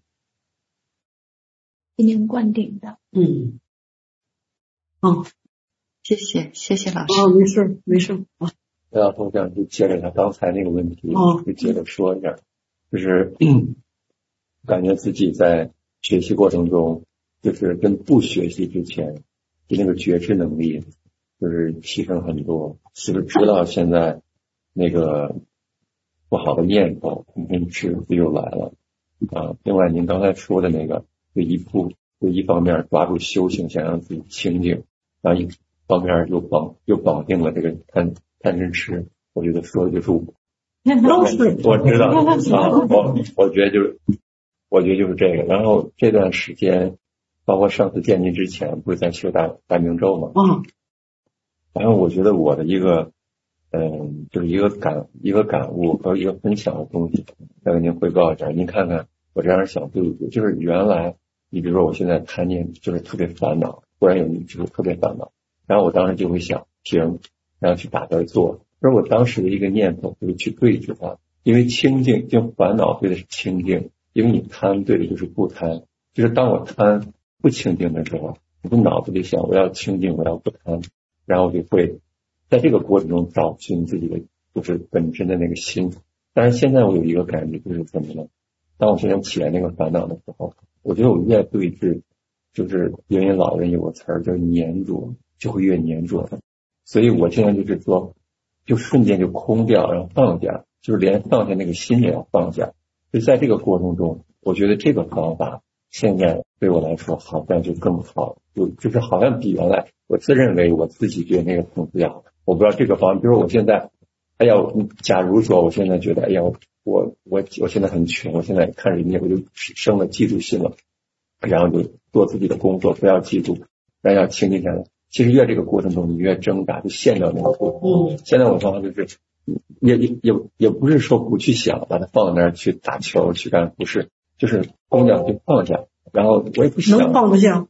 今年灌顶的。 嗯，哦， 谢谢谢谢老师。 哦，没事没事啊。 那要不这样就接着他刚才那个问题， 哦， 就接着说一下，就是感觉自己在学习过程中，就是跟不学习之前，就那个觉知能力就是提升很多，就是知道现在那个不好的念头肯定是又来了啊。另外您刚才说的那个，就一步就一方面抓住修行，想让自己清净，然后一方面又绑又绑定了这个贪贪嗔痴，我觉得说的就是我。 都是我知道啊，我我觉得就是我觉得就是这个。然后这段时间，包括上次见您之前，不是在修大大明咒吗？ 嗯。 然后我觉得我的一个，嗯，就是一个感一个感悟和一个分享的东西，再跟您汇报一下。您看看我这样想对不对？就是原来，你比如说我现在贪念就是特别烦恼，忽然有一就是特别烦恼，然后我当时就会想停，然后去打字做。而我当时的一个念头就是去对治它，因为清净，就烦恼对的是清净，因为你贪对的就是不贪。就是当我贪不清净的时候，我的脑子里想我要清净，我要不贪，然后就会在这个过程中找寻自己的就是本身的那个心。但是现在我有一个感觉就是怎么呢？当我现在起来那个烦恼的时候，我觉得我越对治，就是因为老人有个词儿叫粘着，就会越粘着的。所以我现在就是说，就瞬间就空掉，然后放下，就是连放下那个心也要放下。就在这个过程中，我觉得这个方法现在对我来说好像就更好，就就是好像比原来我自认为我自己觉得那个更比较好。我不知道这个方法，比如说我现在，哎呀，假如说我现在觉得，哎呀，我我我现在很穷，我现在看人家我就生了嫉妒心了，然后就做自己的工作，不要嫉妒，然后要清静下来。其实越这个过程中，你越挣扎，就陷到那个过程中。现在我的方法就是，也也也也不是说不去想，把它放在那儿去打球去干，不是，就是空掉就放下， 然后我也不想能放不下。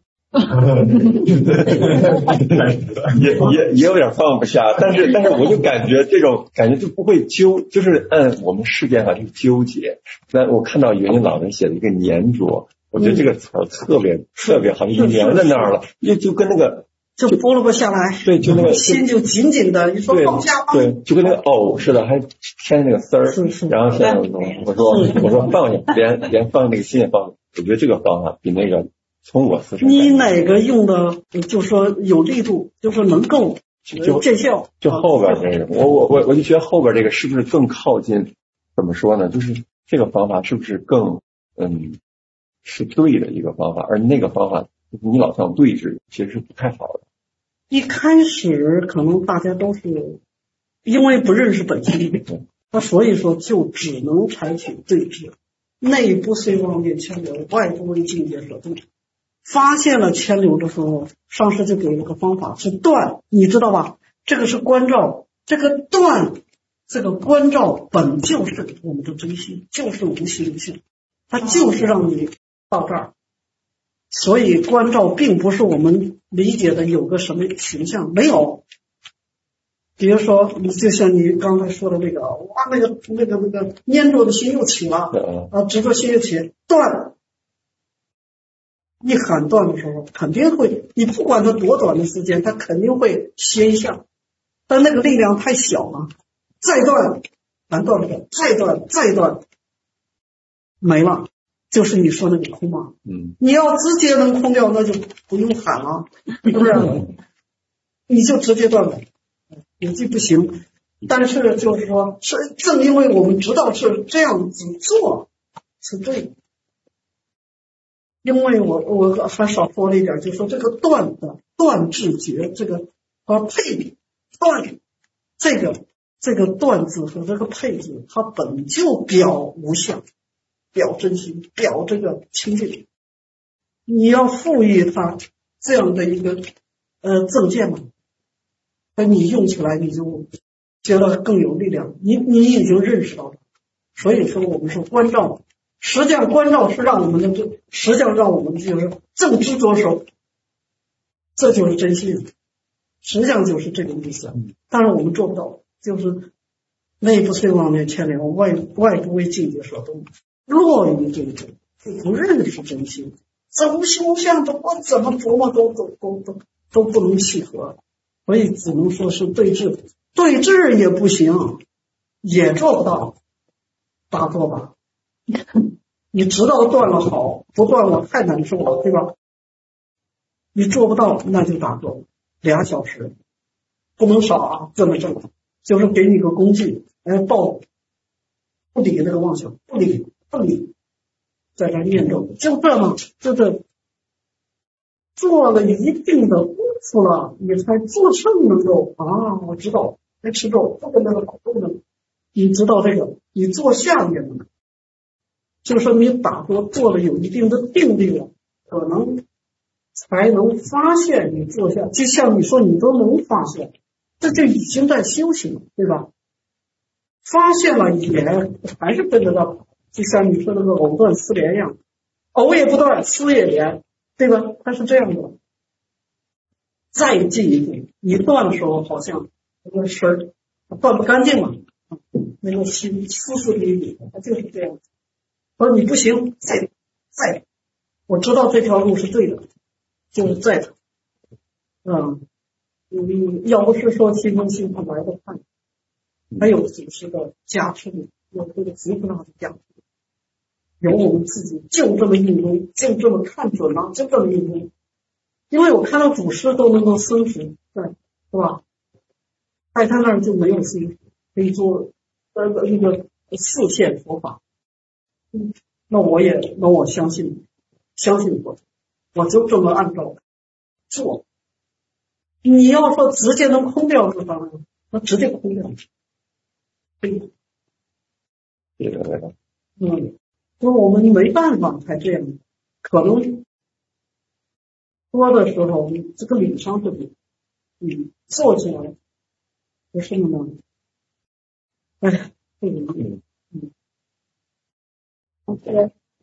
也也也有点放不下，但是但是我就感觉这种感觉就不会纠，就是按我们世间话就是纠结。那我看到云老人写的一个粘着，我觉得这个词儿特别、嗯、特别好，就粘在那儿了，就就跟那个就拨了不下来， 对，就那个心就紧紧的，你说放不下放， 对，就跟那个藕似的，还添那个丝儿，然后现在我说我说放下，连连放那个心也放，我觉得这个方法比那个。从我思想， 你哪个用的就说有力度，就是能够见效？ 就后边这个，我我我我就觉得后边这个是不是更靠近？怎么说呢？就是这个方法是不是更嗯是对的一个方法，而那个方法你老想对峙，其实是不太好的。 一开始可能大家都是因为不认识本心，那所以说就只能采取对峙，内不随妄念牵流，外不为境界所动。发现了牵流的时候，上师就给了个方法是断，你知道吧？这个是关照，这个断，这个关照本就是我们的真心，就是无形性，它就是让你到这儿。所以关照并不是我们理解的有个什么形象，没有。比如说，你就像你刚才说的那个，哇，那个那个那个粘着的心又起了，啊，执着心又起，断。一喊断的时候，肯定会，你不管它多短的时间，它肯定会先下，但那个力量太小了，再断，难断不了，再断，再断，没了，就是你说那个空嘛。 嗯， 你要直接能空掉，那就不用喊了，是不是？你就直接断了，有句不行。但是就是说，是正因为我们知道是这样子做是对的。因为我我还少说了一点，就说这个断的断至绝，这个和配断，这个这个断字和这个配字，它本就表无相，表真心，表这个清净。你要赋予它这样的一个呃正见嘛，那你用起来你就觉得更有力量。你你已经认识到了，所以说我们说关照。实际上关照是让我们的这，实际上让我们就是正知着手，这就是真心，实际上就是这个意思。但是我们做不到，就是内不随妄念牵流，外外不为境界所动，落于这种不认识真心，走修向的我怎么琢磨都都都都都不能契合，所以只能说是对峙，对峙也不行，也做不到，打坐吧。你知道断了好，不断了太难受了，对吧？你做不到，那就打坐俩小时，不能少啊，这么正，就是给你个工具，哎，抱不理那个妄想，不理不理，在这念咒，就这么就这，做了一定的功夫了，你才做成能够啊，我知道，该吃肉不跟那个不能，你知道这个，你做下也能。就说你打坐做了有一定的定力了，可能才能发现你坐下，就像你说你都能发现，这就已经在修行了，对吧？发现了也还是跟着它跑，就像你说那个藕断丝连一样，藕也不断，丝也连，对吧？它是这样的。再进一步，你断的时候好像那个丝儿断不干净了，那个丝丝丝缕缕的，它就是这样。说你不行，再再，我知道这条路是对的，就是再它，嗯，你要不是说心中心上来的看，还有祖师的加持力，有这个极不大的加持力，有我们自己就这么运功，就这么看准了，就这么运功，因为我看到祖师都能够生识，对，是吧？在他那儿就没有生识，可以做呃那个四现佛法。嗯，那我也，那我相信，相信我，我就这么按照做。你要说直接能空掉这当然，那直接空掉。对， 对的，对的。 嗯，说我们没办法才这样，可能说的时候，这个理上是不，嗯，做起来不是那么，哎呀，这个，嗯。 这个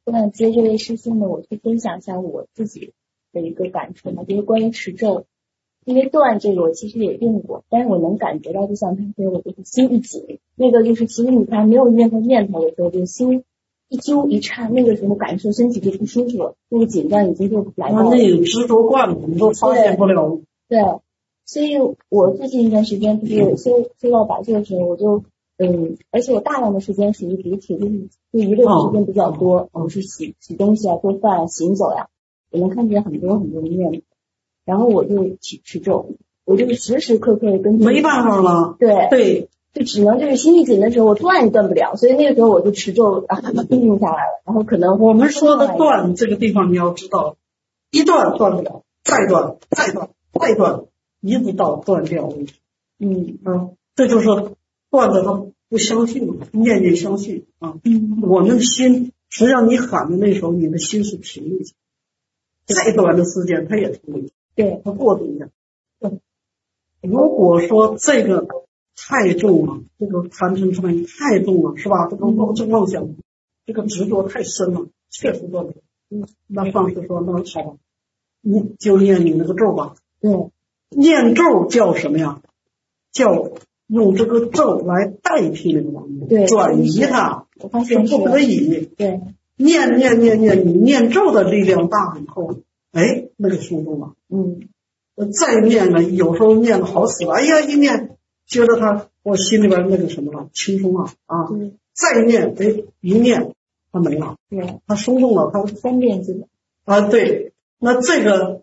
我想接这位师兄呢，我去分享一下我自己的一个感触嘛，就是关于持咒。因为断这个我其实也用过，但是我能感觉到，就像他说的，就是心一紧，那个就是其实你看没有任何念头的时候，就是心一揪一颤，那个时候感受身体就不舒服了，那个紧张已经就来到了。 那有执着惯了，你都发现不了。 对，所以我最近一段时间就是修修到白昼的时候，我就嗯，而且我大量的时间属于独处，就是就娱乐的时间比较多，我是洗洗东西啊、做饭啊、行走呀、啊，我能看见很多很多的念头。然后我就去持咒，我就时时刻刻跟没办法了， 对对， 就只能就是心一紧的时候，我断也断不了，所以那个时候我就持咒，然后定定下来了。然后可能我们说的断这个地方你要知道，一断断不了，再断，再断，再断，一直到断掉为止。嗯啊，这就是断的他不相信嘛，念念相信啊。嗯，我们心实际上你喊的那时候，你的心是停一下，再短的时间它也停一下。对，它过渡一下。如果说这个太重了，这个贪嗔痴慢太重了，是吧？这个妄这妄想，这个执着太深了，确实断不了。嗯，那上师说，那好吧，你就念你那个咒吧。对，念咒叫什么呀？叫用这个咒来代替那个妄念，转移它。我发现是不可以。对，念念念念，你念咒的力量大了以后。哎，那个松动了，嗯，再念呢，有时候念的好死了，哎呀，一念觉得他我心里边那个什么了，轻松了啊，嗯，再念，哎，一念他没了，对，他松动了，他三遍这个啊，对，那这个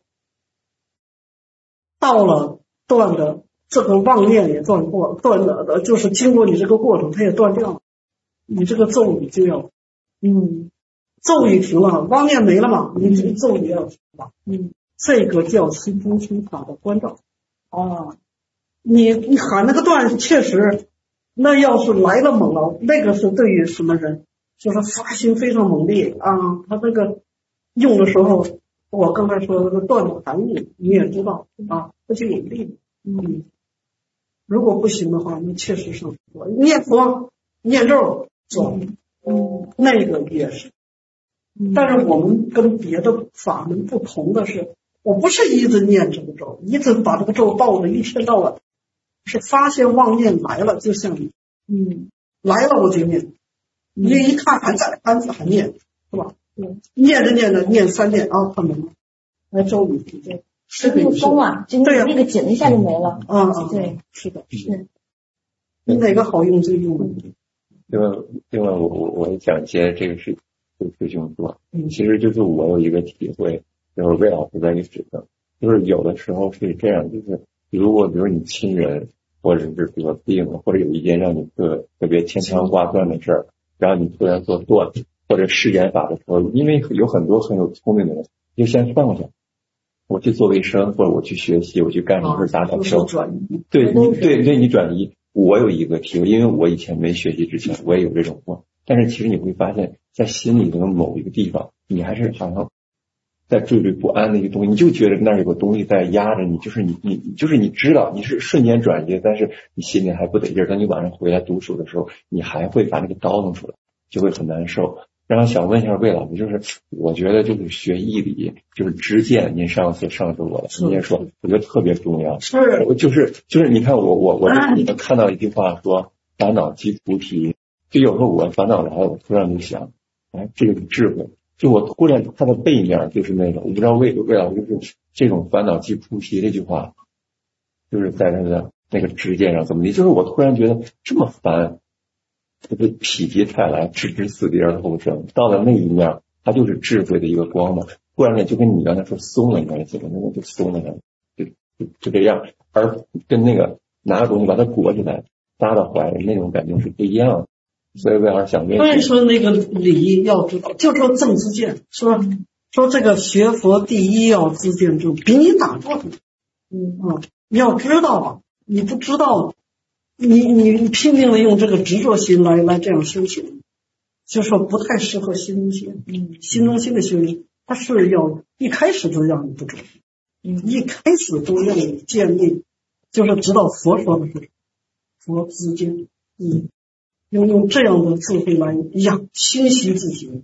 到了断的这个妄念也断过，断的就是经过你这个过程，它也断掉了，你这个咒语就要，嗯。咒语停了，妄念没了嘛？你这个咒语要停了。嗯，这个叫心中心法的关照。哦，你你喊那个段确实，那要是来了猛了，那个是对于什么人，就是发心非常猛烈啊。他这个用的时候，我刚才说的那个段的含义你也知道啊，这就有力。嗯，如果不行的话，那确实是念佛、念咒走，嗯，那个也是。但是我们跟别的法门不同的是，我不是一直念这个咒，一直把这个咒抱着一天到晚，是发现妄念来了，就像你，嗯，来了我就念，你一看还在，还在还念，是吧？嗯，念着念着念三遍啊，它没了，来咒语直接是个松啊，就那个紧一下就没了。啊啊，对，是的，是。你哪个好用就用。 另外，另外我我我讲一些这个是。对师兄说，其实就是我有一个体会，就是魏老师在给指正，就是有的时候是这样，就是如果比如你亲人或者是得病，或者有一件让你特特别牵肠挂断的事儿，然后你突然做断或者施减法的时候，因为有很多很有聪明的人，就先放下，我去做卫生，或者我去学习，我去干什么事打打球，对你对对你转移。我有一个体会，因为我以前没学习之前，我也有这种过。但是其实你会发现，在心里的某一个地方，你还是好像在惴惴不安的一个东西，你就觉得那儿有个东西在压着你，就是你你就是你知道你是瞬间转移，但是你心里还不得劲儿。等你晚上回来读书的时候，你还会把那个叨弄出来，就会很难受。然后想问一下魏老师，就是我觉得就是学义理，就是知见，您上次上次我的您也说，我觉得特别重要。是，就是就是你看我我我这里面看到一句话说，烦恼即菩提。就有时候我烦恼来了，我突然就想，哎，这个是智慧。就我突然它的背面就是那个，我不知道魏魏老师就是这种烦恼即菩提这句话，就是在那个那个知见上怎么地，就是我突然觉得这么烦。就是否极泰来，置之死地而后生。到了那一面，它就是智慧的一个光芒。突然间就跟你刚才说松了一样，就那个就松了一样，就就就这样。而跟那个拿个东西把它裹起来，搭到怀里那种感觉是不一样的。所以魏老师想问， 所以说那个理要知道，就说正知见是吧？说这个学佛第一要知见正，比你打过去。嗯啊，你要知道啊，你不知道。你你你拼命的用这个执着心来来这样修行，就说不太适合心中心。嗯，心中心的修行，它是要一开始就让你不着，嗯，一开始都让你建立，就是知道佛说的是佛之间，嗯，要用这样的智慧来养心习自己，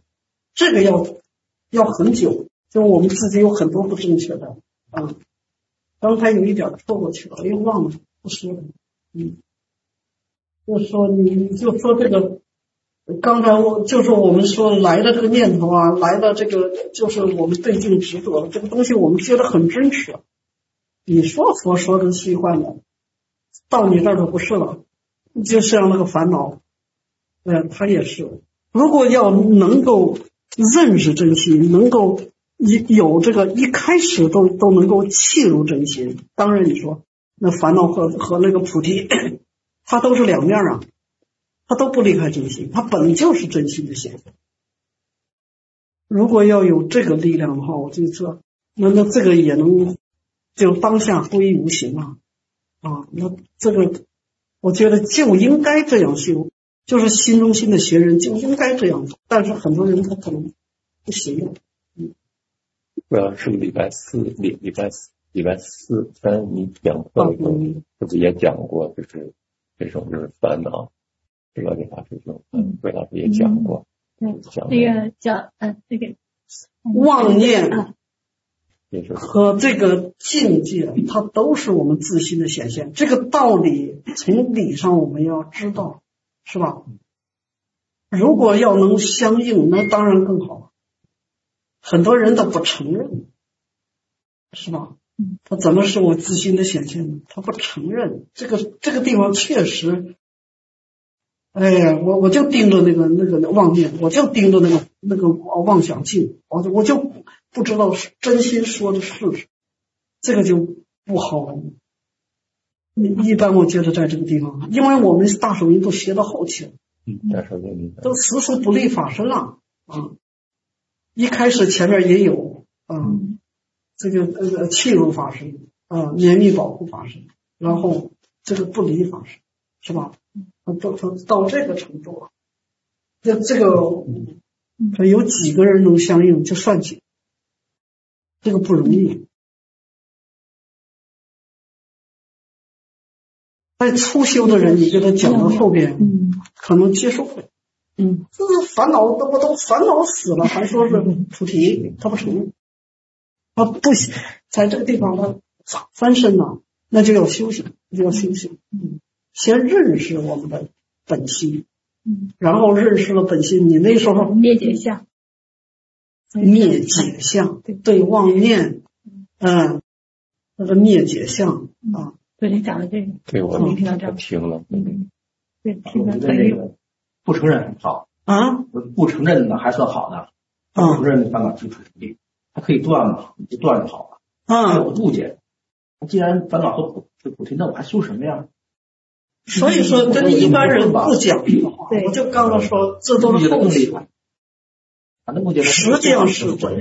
这个要要很久，就我们自己有很多不正确的啊。刚才有一点错过去了，又忘了不说了。嗯，就说你就说这个，刚才我就说我们说来的这个念头啊，来的这个就是我们对境执着这个东西，我们觉得很真实。你说佛说的虚幻的，到你这儿就不是了，就像那个烦恼，呃，它也是。如果要能够认识真心，能够有这个一开始都都能够契入真心，当然你说那烦恼和和那个菩提，它都是两面啊，它都不离开真心，它本就是真心的显现。如果要有这个力量的话，我就说，那那这个也能就当下归于无形啊啊，那这个我觉得就应该这样修，就是心中心的学人就应该这样，但是很多人他可能不行。嗯， 主要是礼拜四、礼礼拜四、礼拜四三你讲课的时候，是不是也讲过？就是这种就是烦恼，这个李老师就嗯，魏老师也讲过。 对，那个叫呃那个妄念和这个境界，它都是我们自心的显现。这个道理从理上我们要知道，是吧？如果要能相应，那当然更好。很多人都不承认，是吧？他怎么是我自心的显现呢？他不承认。这个这个地方确实，哎呀，我我就盯着那个那个妄念，我就盯着那个那个妄想境，我就我就不知道是真心说的是什么，这个就不好。一般我觉得在这个地方，因为我们大手印都学到后期了， 大手印都时时不离法身了啊。一开始前面也有啊，这个呃契入法身啊，绵密保护法身，然后这个不离法身，是吧？到到到这个程度，这这个有几个人能相应就算几，这个不容易。在初修的人，你给他讲到后边，可能接受不了。嗯，这个烦恼都我都烦恼死了，还说是菩提，他不承认，他不在这个地方他咋翻身呢？那就要修行，就要修行。嗯，先认识我们的本心，嗯，然后认识了本心，你那时候灭解相， 灭解相，对妄念，嗯，那个灭解相啊。 对，你讲的这个， 对我听到这样， 听了， 嗯，对，听到这个不承认很好啊， 不承认呢还算好呢，不承认烦恼是菩提，它可以断嘛，你就断就好了。啊，有误解，既然烦恼和是菩提，那我还修什么呀？ 所以说，跟一般人不讲的话，我就刚刚说，这都是后期。实际上是这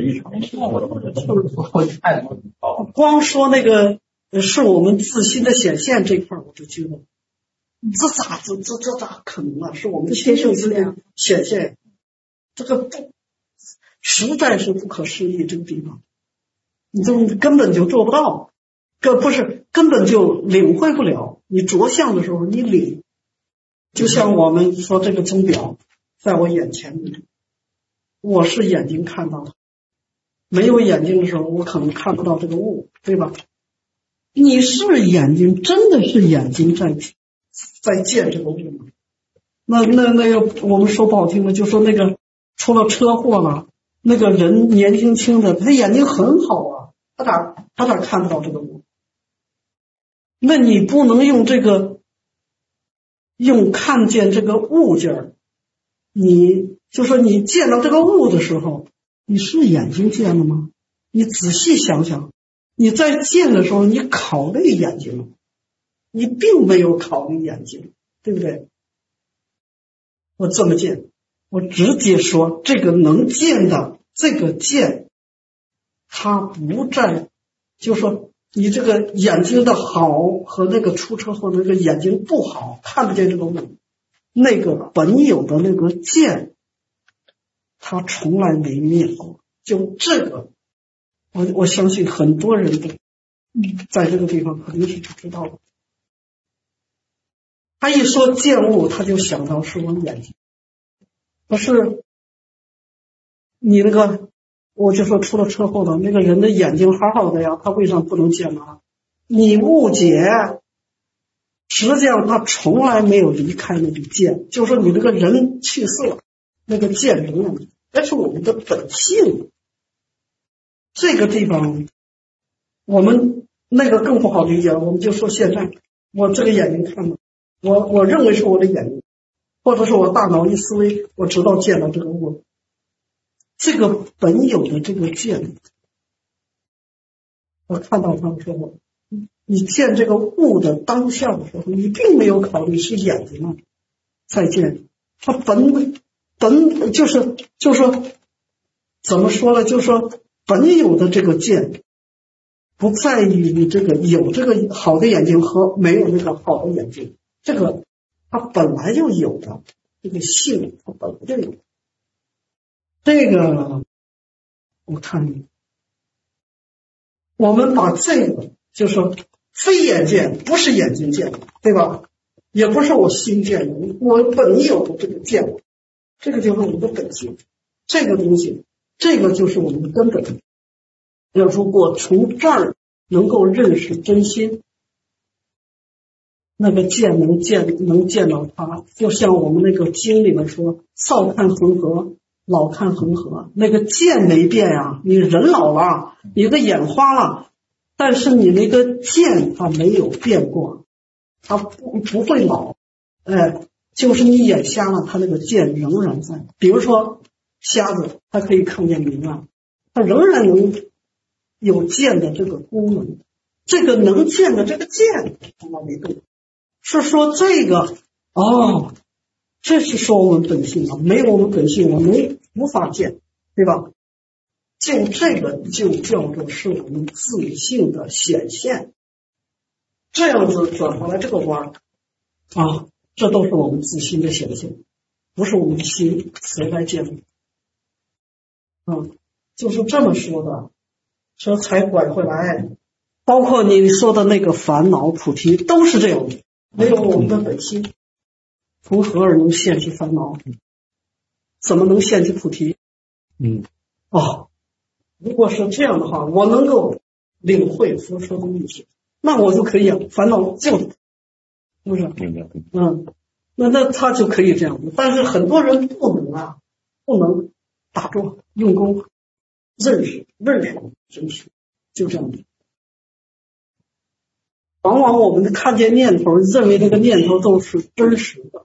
光说那个是我们自心的显现这块，我就觉得这咋这这这咋可能啊？是我们亲受之量显现，这个不实在是不可思议。这个地方，你就根本就做不到，根不是根本就领会不了。你着相的时候，你领，就像我们说这个钟表在我眼前。我是眼睛看到的，没有眼睛的时候，我可能看不到这个物，对吧？你是眼睛，真的是眼睛在在见这个物吗？那那那个，我们说不好听的，就说那个出了车祸了，那个人年轻轻的，他眼睛很好啊，他咋他咋看不到这个物？那你不能用这个用看见这个物件儿，你。就说你见到这个物的时候，你是眼睛见了吗？你仔细想想，你在见的时候，你考虑眼睛了，你并没有考虑眼睛，对不对？我这么见，我直接说这个能见的这个见，它不在，就说你这个眼睛的好和那个出车祸那个眼睛不好，看不见这个物，那个本有的那个见。他从来没灭过，就这个，我我相信很多人都，在这个地方肯定是不知道的。他一说见物，他就想到是我眼睛，不是你那个，我就说出了车祸了，那个人的眼睛好好的呀，他为啥不能见呢？你误解，实际上他从来没有离开那个剑，就是说你这个人去世了，那个剑仍然，那是我们的本性。这个地方我们那个更不好理解了，我们就说现在我这个眼睛看了，我我认为是我的眼睛，或者是我大脑一思维，我知道见了这个物，这个本有的这个见，我看到他的时候，你见这个物的当下的时候，你并没有考虑是眼睛啊再见，它本本就是就是说怎么说呢？就是说本有的这个见，不在于你这个有这个好的眼睛和没有那个好的眼睛，这个它本来就有的这个性，它本来就有。这个我看，我们把这个就是说非眼见，不是眼睛见，对吧？也不是我心见的，我本有的这个见，这个就是我们的本性，这个东西，这个就是我们的根本。要如果从这儿能够认识真心，那个见能见能见到它，就像我们那个经里面说，少看恒河，老看恒河，那个见没变啊，你人老了，你的眼花了，但是你那个见它没有变过，它不不会老，哎，就是你眼瞎了，它那个见仍然在。比如说瞎子，他可以看见明暗，他仍然能有见的这个功能，这个能见的这个见从来没动，是说这个哦，这是说我们本性啊，没有我们本性，我们无法见，对吧？就这个就叫做是我们自性的显现，这样子转过来这个弯啊，这都是我们自心的显现，不是我们的心谁来见的？嗯，就是这么说的，这才拐回来。包括你说的那个烦恼菩提都是这样的，没有我们的本心，从何而能现起烦恼？怎么能现起菩提？嗯，哦，如果是这样的话，我能够领会佛说的意思，那我就可以啊，烦恼就是，是不是？嗯，那那他就可以这样，但是很多人不能啊，不能打坐用功认识认识真实，就这样的。往往我们看见念头，认为这个念头都是真实的。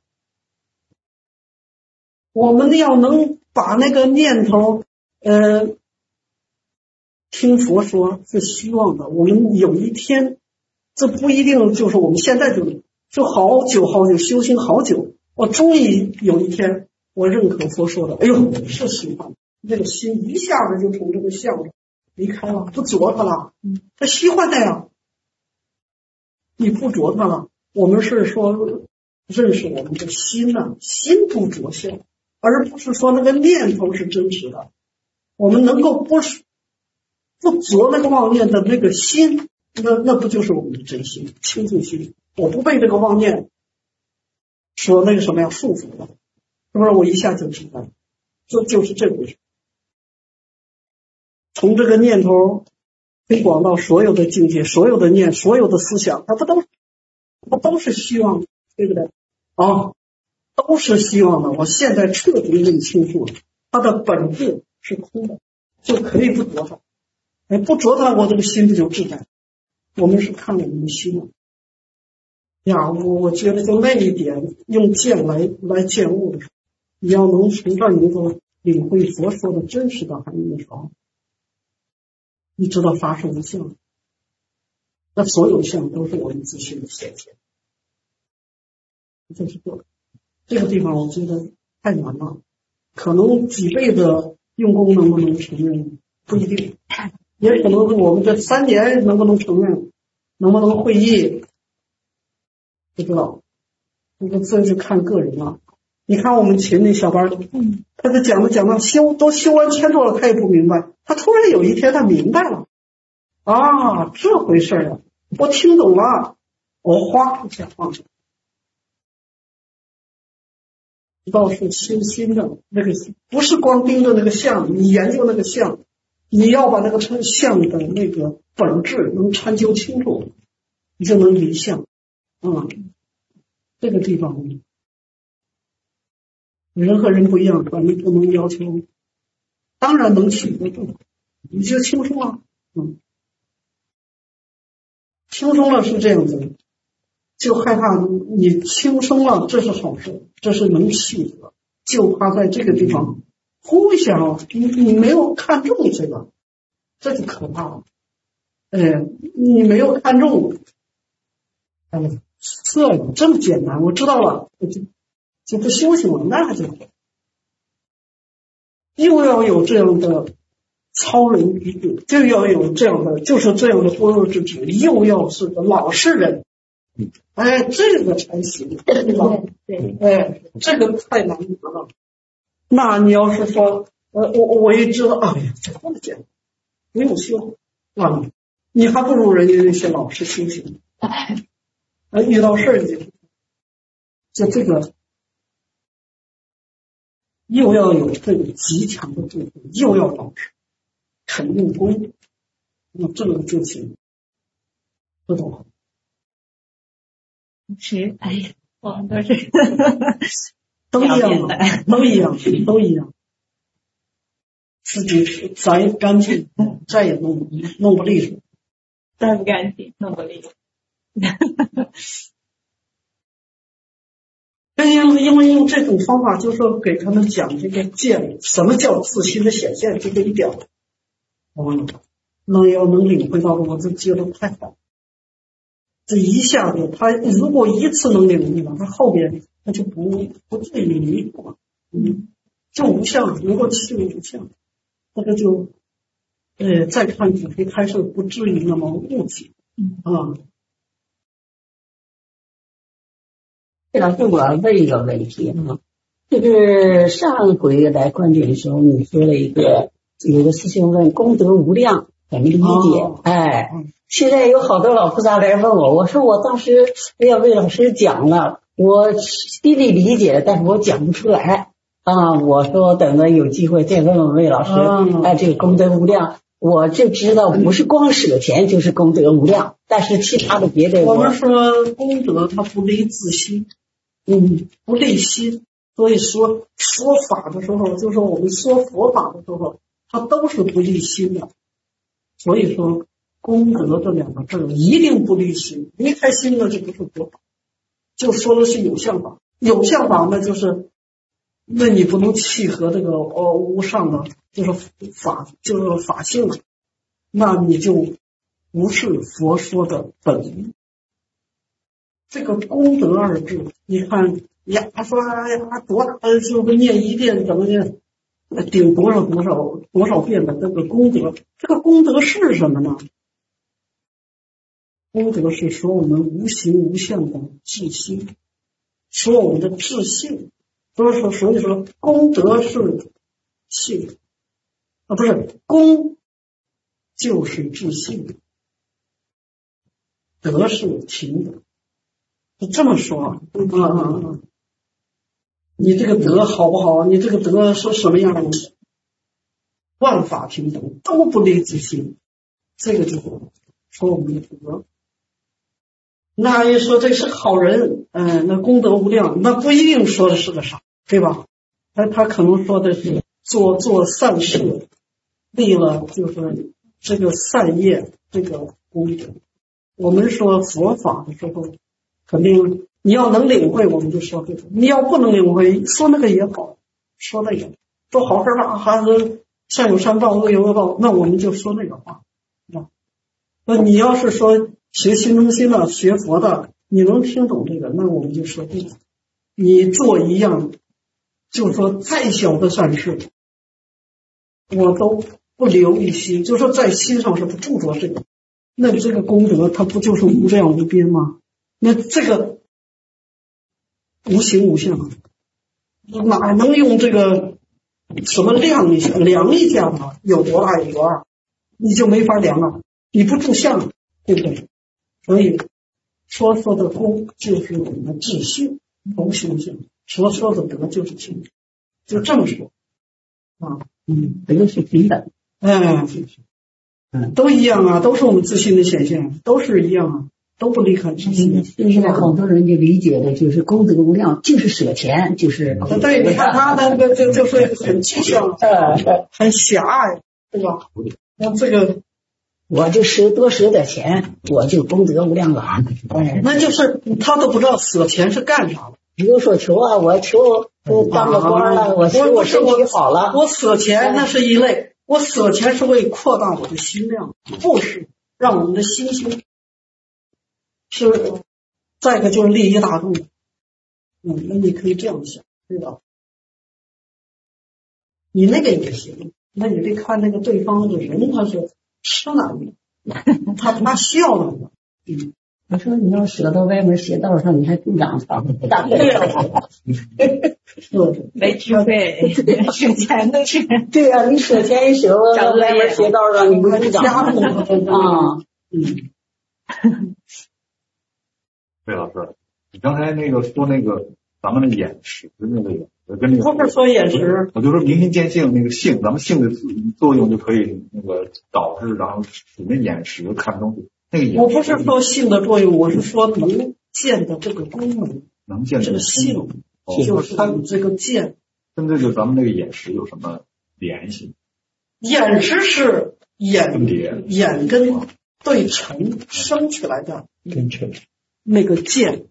我们要能把那个念头，呃，听佛说是希望的。我们有一天，这不一定就是我们现在就就好久好久修行好久，我终于有一天我认可佛说的，哎呦，是喜欢，这个心一下子就从这个相上离开了，不着它了，它喜欢的呀。你不着它了，我们是说认识我们的心呢、啊，心不着相，而不是说那个念头是真实的。我们能够不是不着那个妄念的那个心，那那不就是我们的真心、清净心？我不被这个妄念说那个什么呀束缚了，是不是？我一下就知道，这就是这回事。从这个念头推广到所有的境界，所有的念，所有的思想，它不都它都是希望，对不对？啊，都是希望的。我现在彻底认清楚了，它的本质是空的，就可以不着它。哎，不着它，我这个心不就自在？我们是看我们的心了。呀，我我觉得就那一点，用见来来见物的时候，你要能从这儿能够领会佛说的真实的含义的时候，你知道法是无相，那所有相都是我们自性的显现，就是这个这个地方，我觉得太难了，可能几辈子用功能不能承认不一定，也可能我们这三年能不能承认，能不能会意，不知道，这个真是看个人了。你看我们群那小班，嗯，他就讲着讲到修都修完千座了，他也不明白。他突然有一天他明白了，啊，这回事啊！我听懂了，我哗一下放下。 道是修心的那个，不是光盯着那个相，你研究那个相，你要把那个相的那个本质能参究清楚，你就能离相。嗯，这个地方人和人不一样，反正不能要求，当然能起得住，你就轻松了。嗯，轻松了是这样子，就害怕你轻松了，这是好事，这是能起的，就怕在这个地方忽一下你你没有看中这个，这就可怕了。哎，你没有看中，哎，这这么简单，我知道了，我就就不修行了，那就又要有这样的超人之智，就要有这样的，就是这样的般若之智，又要是个老实人，哎，这个才行，对吧？对，哎，这个太难得了。那你要是说，呃，我我一知道，哎呀，这么简单，不用修，啊，你还不如人家那些老实修行，哎，遇到事儿就就这个。又要有这个极强的智慧，又要老实，肯用功，那这个就行，不懂。 是，哎呀，我们都是都一样的，都一样，都一样。自己再干净，再也弄弄不利索， 再不干净，弄不利索。 因为因为用这种方法，就是说给他们讲这个见，什么叫自心的显现，就这一点，嗯，那要能领会到，我就觉得太好。这一下子，他如果一次能领会了，他后边他就不不至于迷惑了，嗯，就无相，能够气无相，这个就，呃，再看主题开示，不至于那么误解，啊。 老师，我问一个问题啊，就是上回来观点的时候，你说了一个，有个师兄问功德无量怎么理解？哦、哎，现在有好多老菩萨来问我，我说我当时哎呀魏老师讲了，我心里理解了，但是我讲不出来啊。我说等到有机会再问问魏老师，哦、哎，这个功德无量。我就知道不是光舍钱就是功德无量，但是其他的别的我们说功德它不离自心，嗯，不立心，所以说说法的时候，就是我们说佛法的时候，它都是不立心的。所以说功德这两个字一定不立心，离开心的就不是佛法，就说的是有相法。有相法那就是那你不能契合这个哦无上的，就是法，就是法性了，那你就不是佛说的本意。这个功德二字，你看呀，他说哎呀多大，就是念一遍怎么念，顶多少多少多少遍的这个功德，这个功德是什么呢？功德是说我们无形无相的自心，说我们的自性。所以说，所以说，功德是性啊，不是功就是自性，德是情德。就这么说啊，嗯嗯嗯，你这个德好不好？你这个德是什么样的？万法平等，都不离自性，这个就是说我们的德。那一说这是好人，嗯、呃，那功德无量，那不一定说的是个啥，对吧？他他可能说的是做做善事，立了就是这个善业，这个功德。我们说佛法的时候，肯定你要能领会，我们就说这个；你要不能领会，说那个也好，说那个做好事了，还是善有善报，恶有恶报，那我们就说那个话，是吧？那你要是说学心中心的，学佛的，你能听懂这个，那我们就说这个。你做一样，就说再小的善事，我都不留一心，就说在心上是不住着这个，那这个功德它不就是无量无边吗？那这个无形无相，哪能用这个什么量一下量一下呢？有多大有多大，你就没法量了，你不住相，对不对？所以说说的功就是我们的自性，无形性， 所说的德就是清楚，就这么说啊。 嗯，德是平等。 嗯嗯，都一样啊，都是我们自信的显现，都是一样啊，都不离开自信。 现在好多人就理解的就是功德无量，就是舍钱，就是。 对，你看他那个就就是很具象，呃，很狭隘，对吧？那这个。 我就舍多舍点钱，我就功德无量了。 哎，那就是他都不知道舍钱是干啥的。 比如说求啊，我求当个官了，我求我身体好了。 我舍钱那是一类，我舍钱是为扩大我的心量，不是让我们的心心是。再一个就是利益大众，嗯，那你可以这样想，对吧？你那个也行，那你得看那个对方那个人他是。吃哪个？他他笑了呢。 嗯，我说你要舍到外面邪道上，你还助长他？ 对呀， 是没智慧，舍钱的是。 对呀、啊，你舍钱一舍到外面邪道上，你不助长他啊？ 嗯。对老师，你刚才那个说那个咱们的眼识那个眼。跟那个不是说眼识， 我就说明心见性那个性，咱们性的作用就可以那个导致，然后使那眼识看东西。那个眼我不是说性的作用，我是说能见的这个功能， 能见的这个性， 哦、 就是这个见， 跟这个咱们那个眼识有什么联系？ 眼识是眼眼跟对尘生起来的， 跟尘那个见，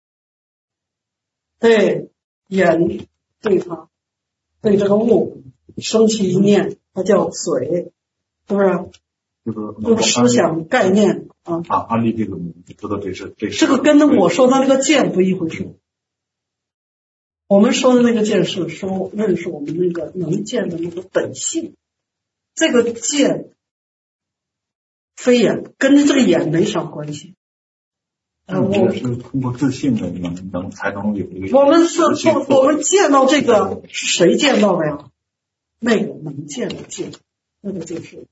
对眼。对它，对这个物生起一念，它叫水，是不是？ 就是就是思想概念啊。 啊，安利这个名字，知道这是这是。 这个跟我说的那个见不一回事。我们说的那个见是说认识我们那个能见的那个本性，这个见非眼跟这个眼没啥关系。 呃，我是通过自信的能能才能有一个。 我们是我们见到这个是谁见到的呀？那个能见的见，那个就是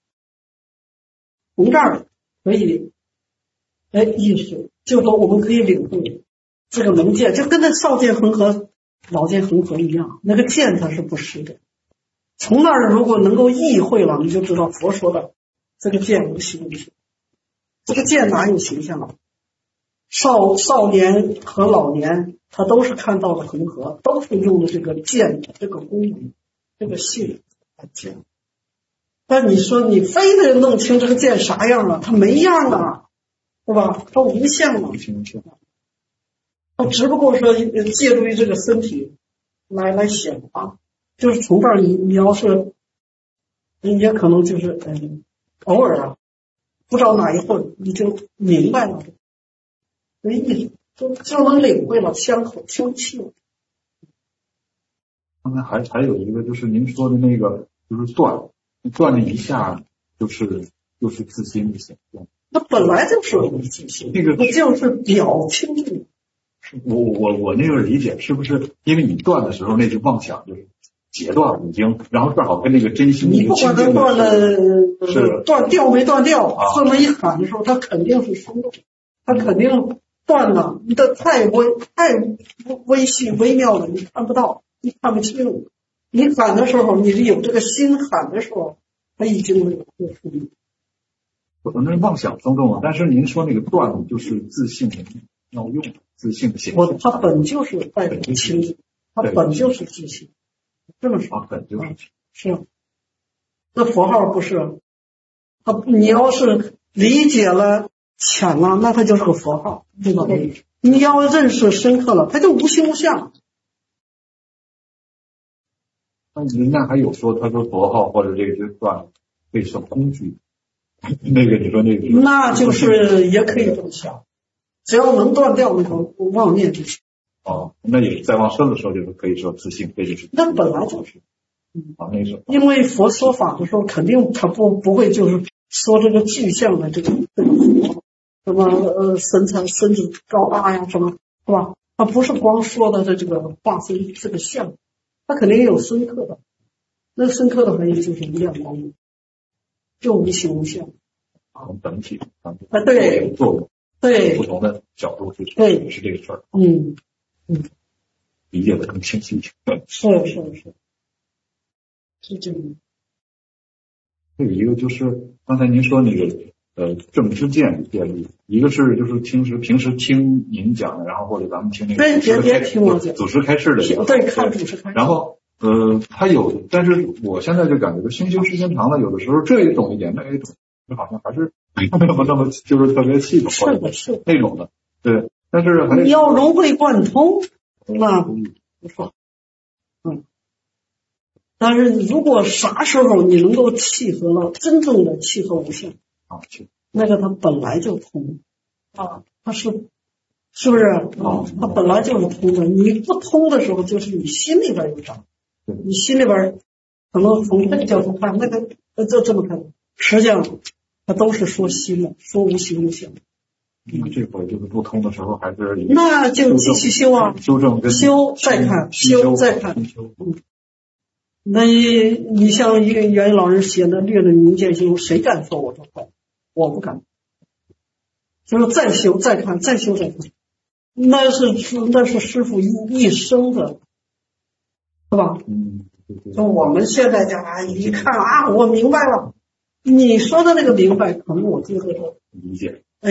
从这儿可以，哎，意识就说我们可以领会这个能见，就跟那少见恒河、老见恒河一样，那个见它是不实的。从那儿如果能够意会了，你就知道佛说的这个见无形无形，这个见哪有形象啊？少少年和老年，他都是看到的恒河，都是用的这个见的这个功能，这个性来见。但你说你非得弄清这个见啥样啊？它没样啊，对吧？它无相啊，它只不过说借助于这个身体来来显化，就是从这儿你你要是，也可能就是嗯，偶尔啊，不知道哪一会儿你就明白了。这意思就就能领会了，香口清气了。 刚才还还有一个就是您说的那个，就是断断了一下，就是就是自心的显现。 那本来就是我们自心， 那个就是表清净。 我我我那个理解是不是因为你断的时候那就妄想就是截断了已经，然后正好跟那个真心你不管它断了是断掉没断掉，这么一喊的时候，它肯定是松动，它肯定。断了，你的太微太微细微妙了，你看不到，你看不清。你喊的时候，你有这个心喊的时候，它已经没有这个声音。 可能是妄想松动了，但是您说那个断就是自信的要用，自信的显现。 我它本就是代表清净，它本就是自信。这么说， 它本就是、嗯、 是。那佛号不是，它你要是理解了。浅了，那它就是个佛号，对吧？你要认识深刻了，它就无形无相。 那您那还有说，他说佛号或者这个就算可以算工具，那个你说那个， 那就是也可以这么想，只要能断掉那个妄念就行。 哦，那也在往深的时候就是可以说自信，这就是。 那本来就是， 嗯，啊，那是。 因为佛说法的时候，肯定他不不会就是说这个具象的这个这个佛。什么呃身材身子高大呀，什么是吧？他不是光说的这这个化身这个像，他肯定有深刻的。那深刻的含义就是无量光明，就无形无相。 从本体啊， 对， 作用， 对， 不同的角度去对， 是这个事儿。 嗯嗯， 理解的更清晰。 是是是，是这样。 还有一个就是刚才您说那个呃正知见的建立，一个是就是听时平时听您讲的，然后或者咱们听那个对，别别听我讲， 祖师开示的， 对，看祖师开示。 然后呃，他有，但是我现在就感觉心修时间长了，有的时候这也懂一点，那也懂，就好像还是没有那么那么就是特别系统， 是的，是那种的，对。但是还你要融会贯通，那不错，嗯。但是如果啥时候你能够契合了真正的契合无相啊， 那个它本来就通啊，它是是不是啊？它本来就是通的，你不通的时候，就是你心里边有障，你心里边可能从这个角度看，那个呃这这么看，实际上它都是说心了，说无形无相。 那这会就是不通的时候，还是那就继续修啊， 修正跟修再看，修再看，嗯。那你你像一个原老人写的略的明见修，谁敢说我这坏？我不敢。就是再修再看，再修再看，那是那是师父一一生的，是吧？ 嗯， 就我们现在讲啊，一看啊，我明白了。你说的那个明白，可能我最后说理解。 哎，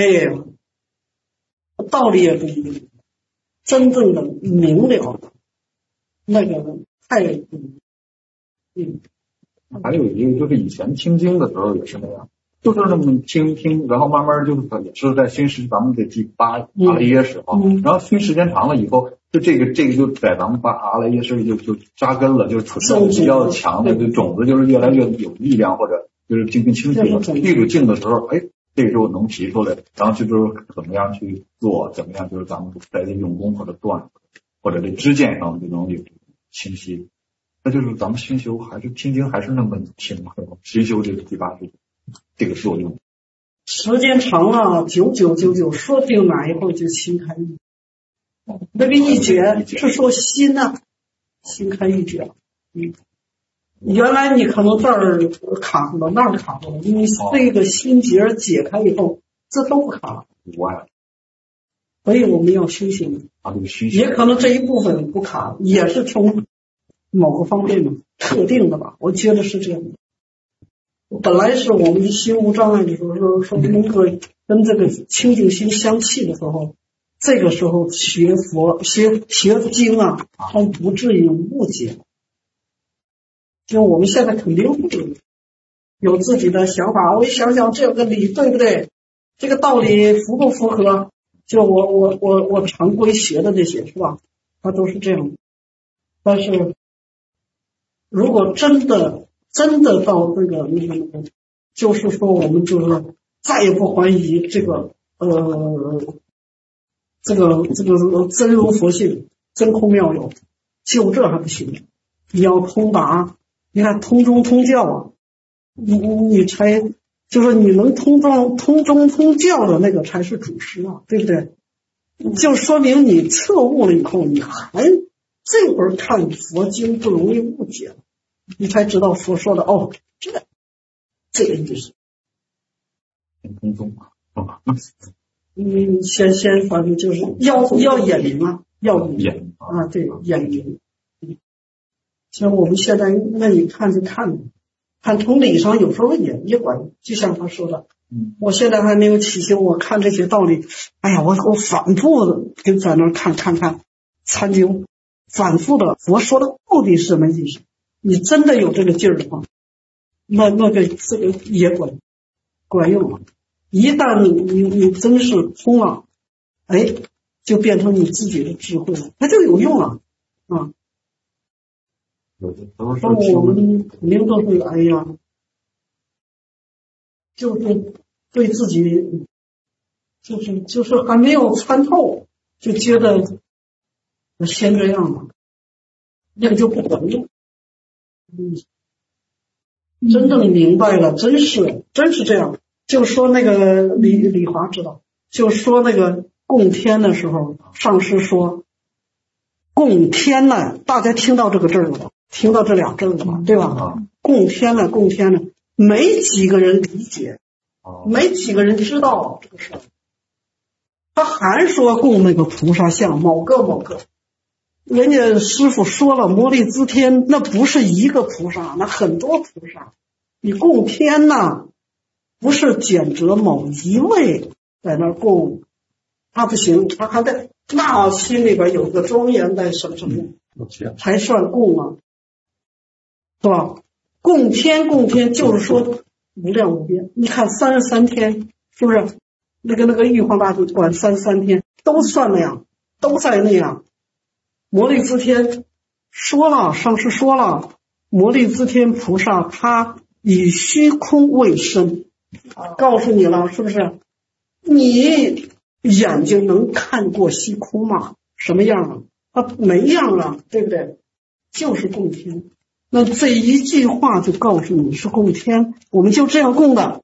道理也不一定，真正的明了，那个太不一样。嗯， 还有一个就是以前听经的时候也是那样，就是那么听听，然后慢慢就是也是在熏时咱们的第八阿赖耶识啊， 嗯、 然后熏时间长了以后，就这个这个就在咱们把阿赖耶识就就扎根了，就是存在比较强的，就种子就是越来越有力量，或者就是精更清晰了。遇着境的时候，哎，这个时候能提出来，然后就就是怎么样去做，怎么样就是咱们在这用功或者断，或者这知见上就能有清晰。那就是咱们心修还是听经还是那么听，心修这个第八识这个作用。 时间长了，久久久久，说不定哪一会儿就心开意。那个一觉是说心呐、啊，心开意觉。嗯，原来你可能这儿卡住了，那儿卡住了，你这个心结解开以后，这都不卡了。所以我们要修行，也可能这一部分不卡，也是从某个方面的特定的吧，我觉得是这样的。本来是我们心无障碍的时候，说说能够跟这个清净心相契的时候，这个时候学佛学学经啊，还不至于误解。就我们现在肯定会有自己的想法，我一想想这个理对不对，这个道理符不符合？就我我我我常规学的这些是吧？它都是这样的，但是。如果真的真的到这个那个那个，就是说我们就是再也不怀疑这个呃这个这个真如佛性真空妙有，就这还不行，你要通达，你看通中通教啊，你你才就是你能通中通中通教的那个才是主师啊，对不对？就说明你彻悟了以后，你还这会儿看佛经不容易误解了。你才知道佛说的哦，这这个意思。 空中嗯，先先反正就是要要眼明啊，要眼啊，对，眼明。像我们现在那你看就看，看从理上有时候也也管，就像他说的，嗯，我现在还没有起心，我看这些道理，哎呀，我我反复的跟在那看看看参究，反复的佛说的到底是什么意思？你真的有这个劲儿的话，那那个这个也管管用了。一旦你你你真是通了，哎，就变成你自己的智慧了，它就有用了啊。那我们肯定都是哎呀，就是对自己，就是就是还没有参透，就觉得先这样吧，那个就不管用。嗯，真正明白了，真是真是这样。就说那个李李华知道，就说那个供天的时候，上师说供天呢，大家听到这个字了吧？听到这俩字了吧？对吧？供天呢，供天呢，没几个人理解，没几个人知道这个事儿。他还说供那个菩萨像，某个某个， 人家师父说了，摩利支天那不是一个菩萨，那很多菩萨。你供天呐，不是拣择某一位在那儿供，他不行，他还得那心里边有个庄严在什么什么，才算供啊，是吧？供天供天就是说无量无边。你看三十三天，是不是？那个那个玉皇大帝管三十三天，都算那样，都在那样。摩利支天说了，上师说了，摩利支天菩萨他以虚空为身，告诉你了，是不是？你眼睛能看过虚空吗？什么样啊？啊，没样啊，对不对？就是供天。那这一句话就告诉你是供天，我们就这样供的。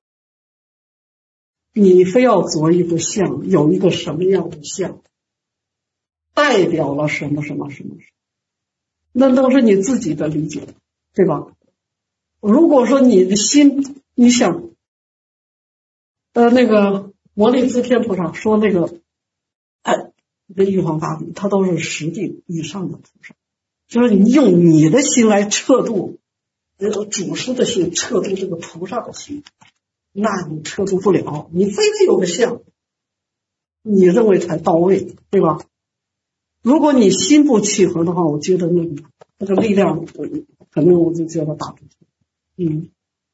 你非要做一个像，有一个什么样的像，代表了什么什么什么，那都是你自己的理解，对吧？如果说你的心，你想，呃，那个摩利支天菩萨说那个，哎，这玉皇大帝他都是十地以上的菩萨，就是你用你的心来测度，这个主师的心测度这个菩萨的心，那你测度不了，你非得有个像，你认为才到位，对吧？如果你心不契合的话，我觉得那个那个力量，肯定我就觉得大不出。嗯，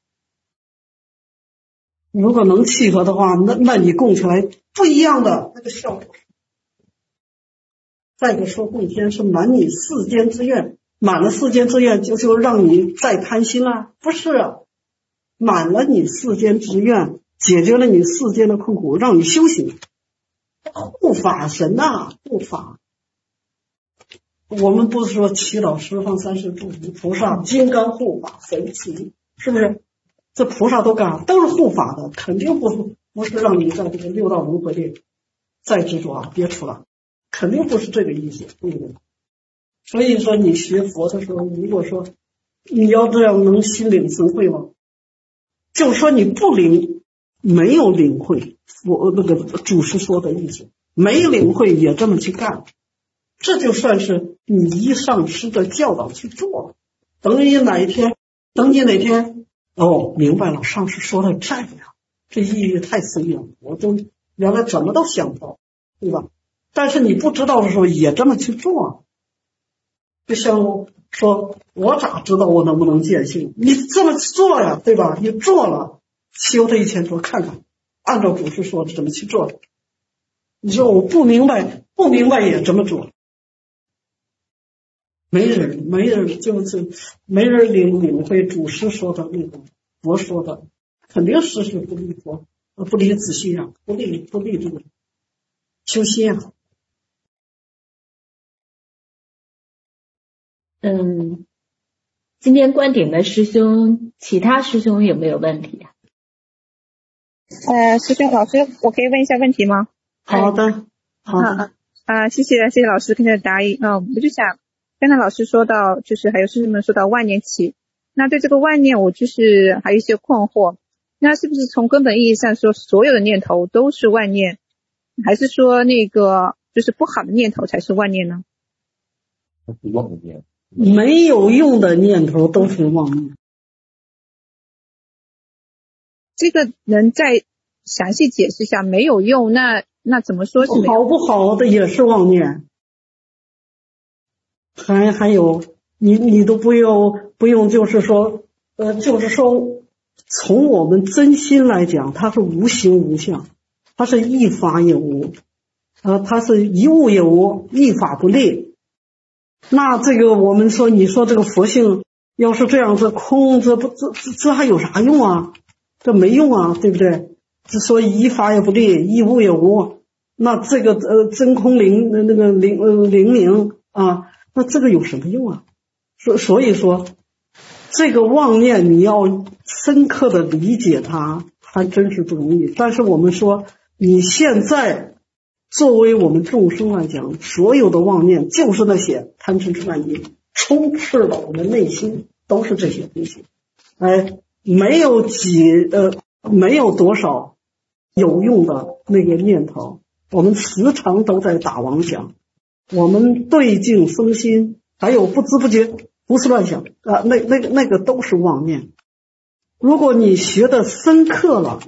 如果能契合的话，那那你供起来不一样的那个效果。再一个说供天是满你世间之愿，满了世间之愿就就让你再贪心了，不是？满了你世间之愿，解决了你世间的困苦，让你修行。护法神呐、啊，护法。我们不是说祈祷十方三世诸佛菩萨金刚护法神奇，是不是？这菩萨都干啥？都是护法的，肯定不是不是让你在这个六道轮回里再执着啊，别出来，肯定不是这个意思，对不对？所以说你学佛的时候，如果说你要这样能心领神会吗？就说你不领，没有领会我那个祖师说的意思，没领会也这么去干。这就算是你依上师的教导去做，等你哪一天，等你哪天哦明白了，上师说的这样，这意义太深了，我都原来怎么都想不到，对吧？但是你不知道的时候也这么去做，就像说我咋知道我能不能见性？你这么做呀，对吧？你做了，修他一千多看看，按照祖师说的怎么去做的。你说我不明白，不明白也这么做。没人，没人就是没人领领会祖师说的那个佛说的，肯定事事不离佛，不离自信啊，不离不离这个修心啊。 嗯，今天观顶的师兄，其他师兄有没有问题啊？ 呃，师兄老师，我可以问一下问题吗？ 好的，好的。 啊、呃，谢谢谢谢老师跟着答疑。嗯、呃，我就想。刚才老师说到，就是还有师兄们说到万念起，那对这个万念，我就是还有一些困惑。那是不是从根本意义上说，所有的念头都是万念，还是说那个就是不好的念头才是万念呢？ 是妄念， 没有用的念头都是妄念。 这个能再详细解释一下？没有用，那那怎么说是没有？ 好不好的也是妄念。还还有你你都不用不用就是说呃就是说从我们真心来讲，它是无形无相，它是一法也无，呃它是一物也无，一法不立。那这个我们说你说这个佛性要是这样，这空这不这这这还有啥用啊？这没用啊，对不对？这说一法也不立，一物也无，那这个呃真空灵那个灵呃灵灵啊，那这个有什么用啊？所所以说，这个妄念你要深刻的理解它，还真是不容易。但是我们说，你现在作为我们众生来讲，所有的妄念就是那些贪嗔痴慢疑，充斥了我们内心，都是这些东西。哎，没有几呃，没有多少有用的那个念头。我们时常都在打妄想。 我们对境生心，还有不知不觉胡思乱想啊，那那个那个都是妄念。如果你学的深刻了，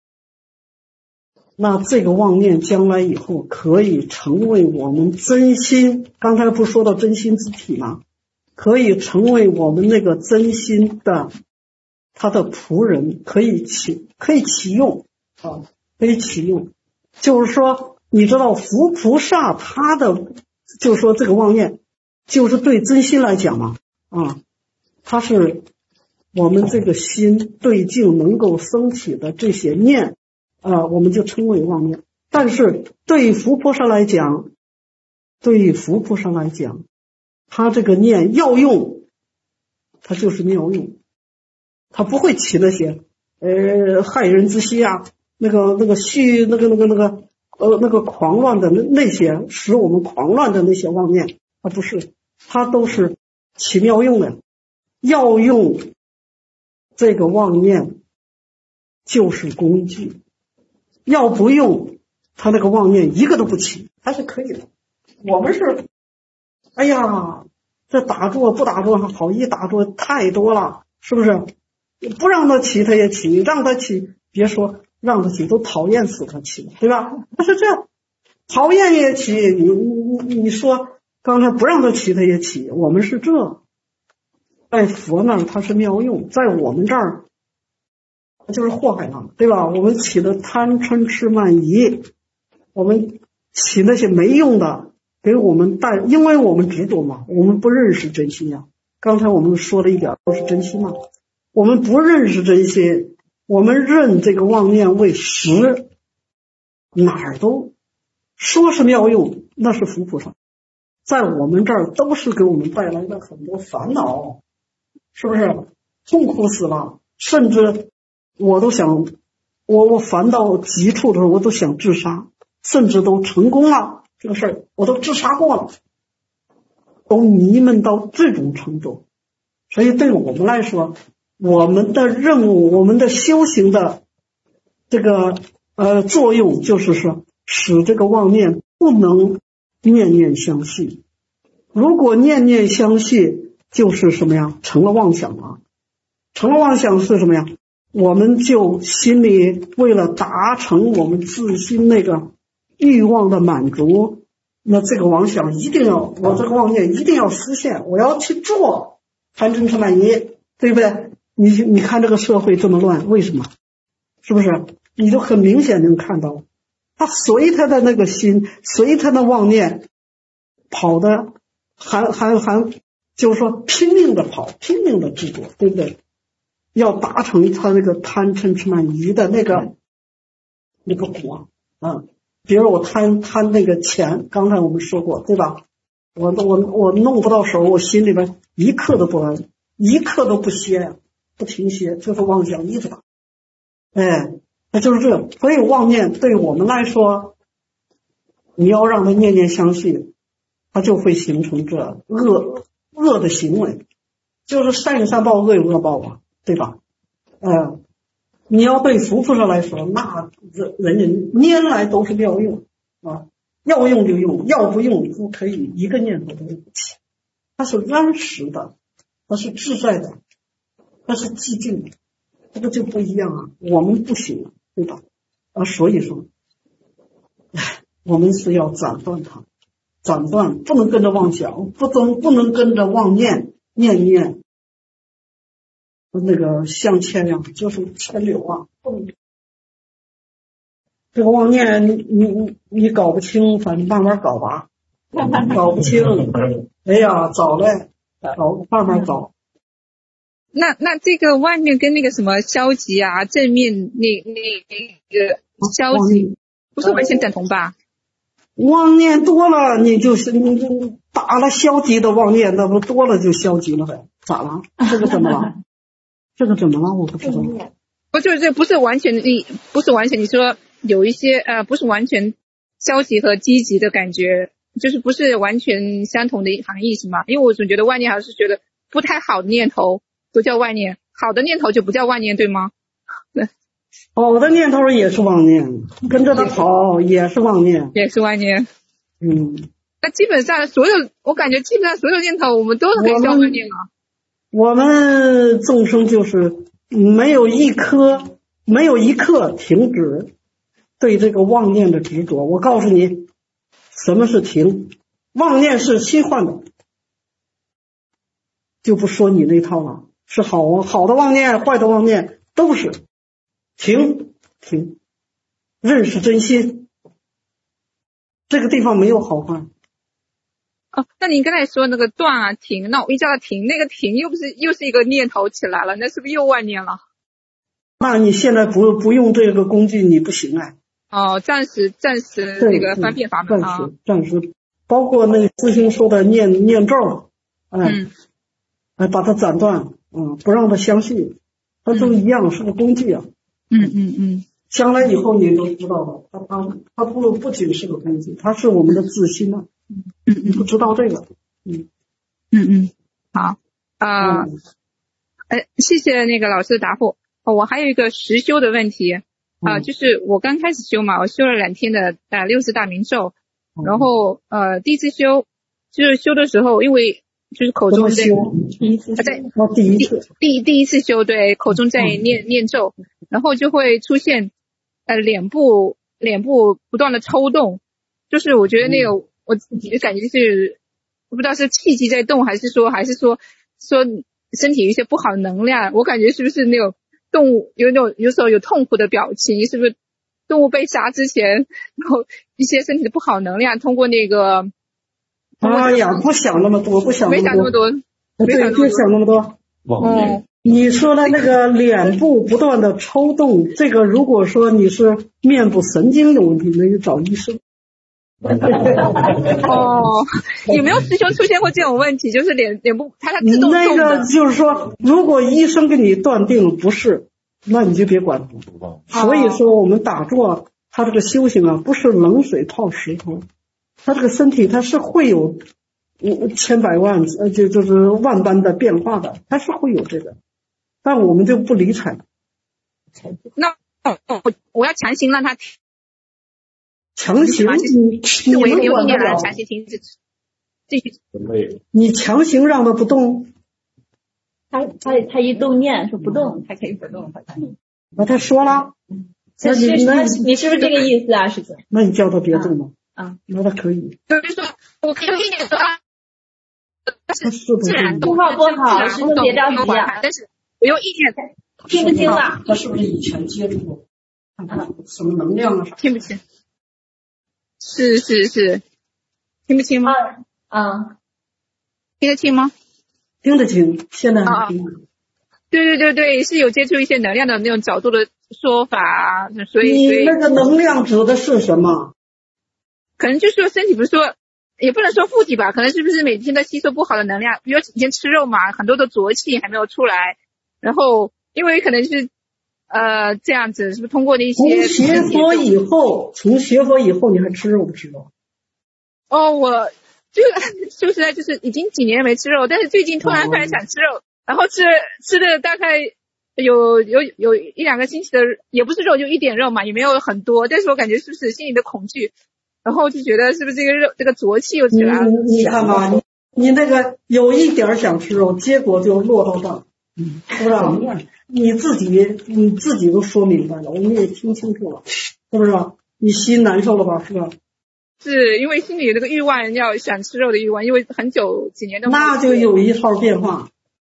那这个妄念将来以后可以成为我们真心，刚才不是说到真心之体吗？可以成为我们那个真心的他的仆人，可以启可以启用啊，可以启用。就是说，你知道佛菩萨他的，就是说这个妄念，就是对真心来讲嘛，啊，他是我们这个心对境能够升起的这些念。呃，我们就称为妄念。但是对于佛菩萨来讲，对于佛菩萨来讲，他这个念要用，他就是妙用，他不会起那些呃害人之心啊，那个那个虚那个那个那个呃那个狂乱的那那些使我们狂乱的那些妄念，他不是，他都是起妙用的。要用这个妄念就是工具。要不用，他那个妄念一个都不起，还是可以的。我们是，哎呀，这打坐不打坐好，一打坐太多了，是不是？不让他起他也起，让他起，别说让他起，都讨厌死他起，对吧？他是这样，讨厌也起，你你你说刚才不让他起他也起，我们是这，在佛那儿他是妙用，在我们这儿就是祸害他，对吧？我们起的贪嗔痴慢疑，我们起那些没用的，给我们带，因为我们执着嘛，我们不认识真心呀。刚才我们说了一点，都是真心嘛。我们不认识真心，我们认这个妄念为实，哪儿都说是妙用，那是佛菩萨，在我们这儿都是给我们带来了很多烦恼，是不是？痛苦死了，甚至我都想，我我烦到极处的时候，我都想自杀，甚至都成功了，这个事儿我都自杀过了，都迷闷到这种程度。所以对我们来说，我们的任务，我们的修行的这个呃作用，就是说使这个妄念不能念念相续。如果念念相续，就是什么呀？成了妄想了。成了妄想是什么呀？我们就心里为了达成我们自心那个欲望的满足，那这个妄想一定要，我这个妄念一定要实现，我要去做贪嗔痴慢疑，对不对？你你看这个社会这么乱，为什么？是不是？你就很明显能看到，他随他的那个心，随他的妄念跑的，还还还就是说拼命的跑，拼命的执着，对不对？要达成他那个贪嗔痴慢疑的那个那个果啊，比如我贪贪那个钱，刚才我们说过，对吧？我我我弄不到手，我心里边一刻都不安，一刻都不歇呀，不停歇，就是妄想一直打，哎，那就是这个。所以妄念对我们来说，你要让他念念相续，他就会形成这恶恶的行为，就是善有善报，恶有恶报啊。对吧？呃，你要对佛菩萨来说，那人人人拈来都是妙用啊，要用就用，要不用不可以一个念头都不起。它是安实的，它是自在的，它是寂静的，这个就不一样啊。我们不行，对吧？啊，所以说，我们是要斩断它，斩断，不能跟着妄想，不能不能跟着妄念，念念。那个像千呀，就是千流啊，不能这个妄念，你你你搞不清，反正慢慢搞吧，搞不清，哎呀，早嘞，搞慢慢搞。 那那这个妄念跟那个什么消极啊，正面那那那个消极，不是完全等同吧？ 妄念多了，你就是你你打了消极的妄念，那不多了就消极了呗？咋了？这个怎么了？这个怎么了？我不知道。 不是，这不是完全，你不是完全，你说有一些呃，不是完全消极和积极的感觉，就是不是完全相同的含义是吗？因为我总觉得妄念还是觉得不太好的念头都叫妄念，好的念头就不叫妄念，对吗？对， 好的念头也是妄念，跟着他跑也是妄念， 也是妄念。 嗯， 那基本上所有，我感觉基本上所有念头我们都可以消万念了。 我们众生就是没有一颗，没有一刻停止对这个妄念的执着。我告诉你，什么是停？妄念是虚幻的，就不说你那套了。是好好的妄念，坏的妄念都是停停，认识真心。这个地方没有好坏。 哦，那您刚才说那个断啊停，那我一叫它停，那个停又不是又是一个念头起来了，那是不是又万念了？ 那你现在不不用这个工具，你不行哎。 哦，暂时暂时那个方便法门啊。 暂时暂时，包括那个师兄说的念念咒，哎， 嗯， 哎，把它斩断，嗯，不让他相信，它都一样，是个工具啊。 嗯嗯嗯。 将来以后你都知道了，它它它不不仅是个工具，它是我们的自心啊。 嗯， 你不知道这个， 嗯嗯嗯，好啊，呃、嗯，哎，谢谢那个老师的答复。哦，我还有一个实修的问题啊、呃，就是我刚开始修嘛，我修了两天的呃六字大明咒，然后呃第一次修就是修的时候，因为就是口中在第一次在哦第一次第第一次修对口中在念念咒，然后就会出现呃脸部脸部不断的抽动，就是我觉得那个。嗯我自己的感觉是，我不知道是气机在动，还是说，还是说，说身体有一些不好的能量。我感觉是不是那种动物有那种有时候有痛苦的表情，是不是动物被杀之前，然后一些身体的不好能量通过那个。 哎呀，不想那么多，不想那么多。 没想那么多。 对，别想那么多。 哦。 你说的那个脸部不断的抽动，这个如果说你是面部神经有问题，那就找医生。 哦，有没有师兄出现过这种问题？就是脸脸部它它自动动的。 那个就是说，如果医生给你断定不是，那你就别管它。哦、所以说，我们打坐，它这个修行啊，不是冷水泡石头，它这个身体它是会有千百万呃就就是万般的变化的，它是会有这个，但我们就不理睬。 那我我要强行让它。 强行你你我也有意念来强行停止，继续。 你强行让他不动， 他他他一动念说不动，他可以不动。 啊，他说了， 那你那你是不是这个意思啊，师姐？ 那你叫他别动吗？ 啊， 那他可以。 就是说，我可以有意念说啊，但是自然信号不好，师兄别着急啊。 但是我用意念听不清了。 他是不是以前接触过？看看什么能量啊？ 听不清。是是是，听不清吗？ 啊，啊听得清吗？ 听得清，现在还听。 啊、对对对对，是有接触一些能量的那种角度的说法啊，所以你那个能量指的是什么？ 可能就是说身体不是说，也不能说附体吧，可能是不是每天都吸收不好的能量，比如以前吃肉嘛，很多的浊气还没有出来，然后因为可能是。呃，这样子是不是通过那些？ 从学佛以后，从学佛以后，你还吃肉不吃肉？ 哦，我就说实在就是已经几年没吃肉，但是最近突然突然想吃肉，哦、然后吃吃了大概有有有一两个星期的，也不是肉，就一点肉嘛，也没有很多，但是我感觉是不是心里的恐惧，然后就觉得是不是这个肉这个浊气又起来了？ 你你看吧，你你那个有一点想吃肉，结果就落到这儿，嗯，是不是？你自己你自己都说明白了，我们也听清楚了，是不是？你心难受了吧？是吧？ 是因为心里有那个欲望，要想吃肉的欲望，因为很久几年都没那就有一套变化。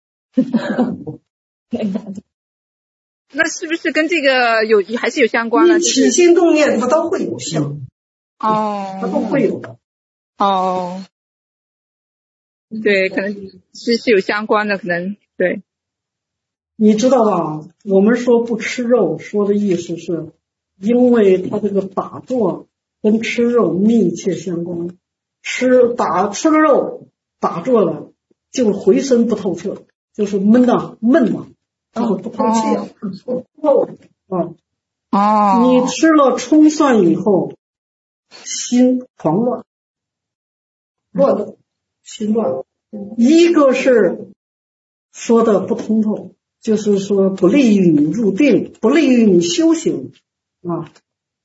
那是不是跟这个有还是有相关的？ 你起心动念它都会有相， 哦， 它都会有的。 哦，对，可能是是有相关的，可能对。 你知道吧？我们说不吃肉，说的意思是，因为他这个打坐跟吃肉密切相关。吃打吃了肉，打坐了，就浑身不透彻，就是闷呐闷呐，就是不透气啊，不透啊。 哦。 你吃了葱蒜以后，心狂乱，乱的，心乱。一个是说的不通透。就是说不利于你入定，不利于你修行啊。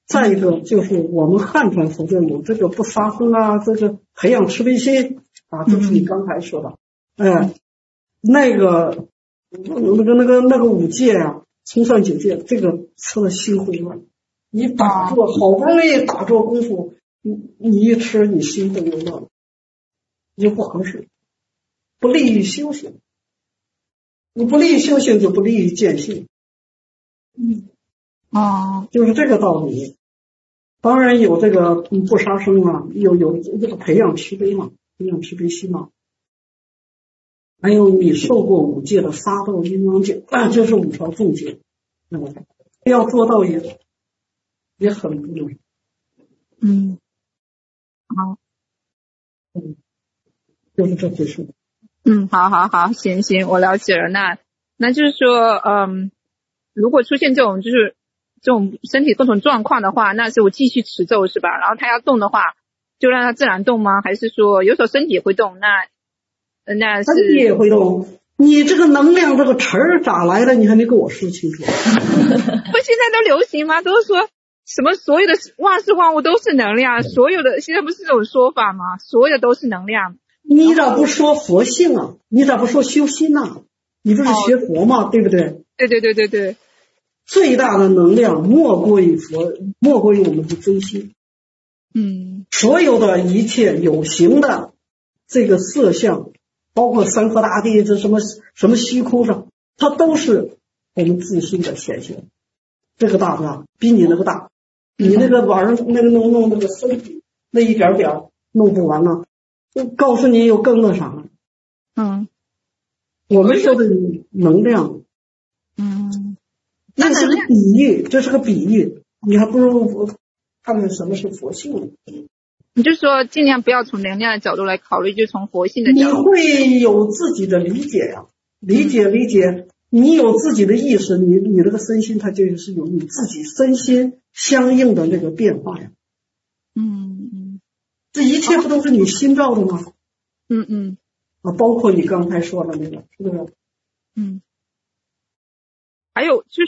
再一个就是我们汉传佛教有这个不杀生啊，这个培养慈悲心啊，就是你刚才说的，哎、呃，那个那个那个那个五戒啊，从善九戒，这个吃了心灰了。你打坐好不容易打坐功夫，你你一吃你心都乱了，就不合适，不利于修行。你不利于修行，就不利于见性。 嗯，哦， 就是这个道理。当然有这个不杀生啊，有有这个培养慈悲嘛，培养慈悲心嘛。还有你受过五戒的杀盗淫妄戒，那就是五条重戒，嗯，要做到也也很不容易。 嗯，好， 嗯，就是这回事。 嗯，好好好，行行，我了解了。那那就是说，嗯，如果出现这种就是这种身体各种状况的话，那是我继续持咒是吧？然后他要动的话，就让他自然动吗？还是说有时候身体也会动？那那是身体也会动。你这个能量这个词儿咋来的？你还没跟我说清楚。 不现在都流行吗？都是说什么所有的万事万物都是能量，所有的现在不是这种说法吗？所有的都是能量。 你咋不说佛性啊？你咋不说修心啊？你不是学佛吗？哦、对不对？ 对对对对对。 最大的能量莫过于佛，莫过于我们的真心。 嗯。 所有的一切有形的这个色相，包括山河大地，这什么什么虚空上，它都是我们自心的显现。这个大不大？比你那个大。你那个晚上那个弄弄那个身体那一点点弄不完了。就告诉你有更那啥了， 嗯， 我们说的能量， 嗯， 那是个比喻，这是个比喻，你还不如看看什么是佛性。 你就说尽量不要从能量的角度来考虑，就从佛性的角度。 你会有自己的理解呀、啊，理解理解，你有自己的意识，你你这个身心它就是有你自己身心相应的那个变化呀。 嗯嗯。 这一切不都是你心造的吗？ 嗯嗯。 啊，包括你刚才说的那个，是不是？ 嗯。还有就是，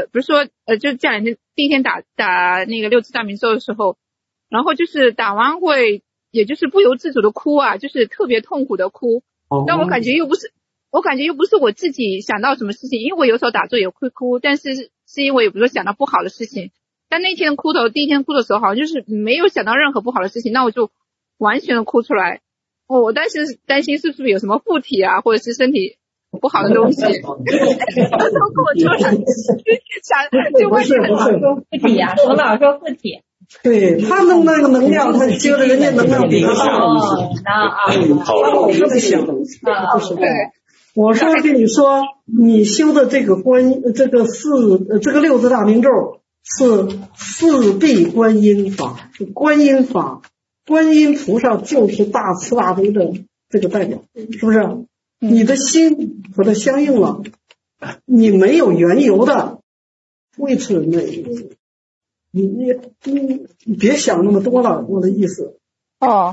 比如说，呃，就这两天第一天打打那个六字大明咒的时候，然后就是打完会，也就是不由自主的哭啊，就是特别痛苦的哭。哦。但我感觉又不是，我感觉又不是我自己想到什么事情，因为我有时候打坐也会哭，但是是因为比如说想到不好的事情。但那天哭头，第一天哭的时候，好像就是没有想到任何不好的事情，那我就完全的哭出来。哦，我当时担心是不是有什么附体啊，或者是身体不好的东西，都跟我说了，想就问你老说附体啊，我老说附体。 对他们那个能量，他觉得人家能量比他大。 哦，那啊， 我这么想，不是的。我说跟你说，你修的这个观，这个四，这个六字大明咒。是四臂观音法，是观音法，观音菩萨就是大慈大悲的这个代表，是不是？你的心和它相应了，你没有缘由的为此那，你你你你别想那么多了，我的意思。 哦，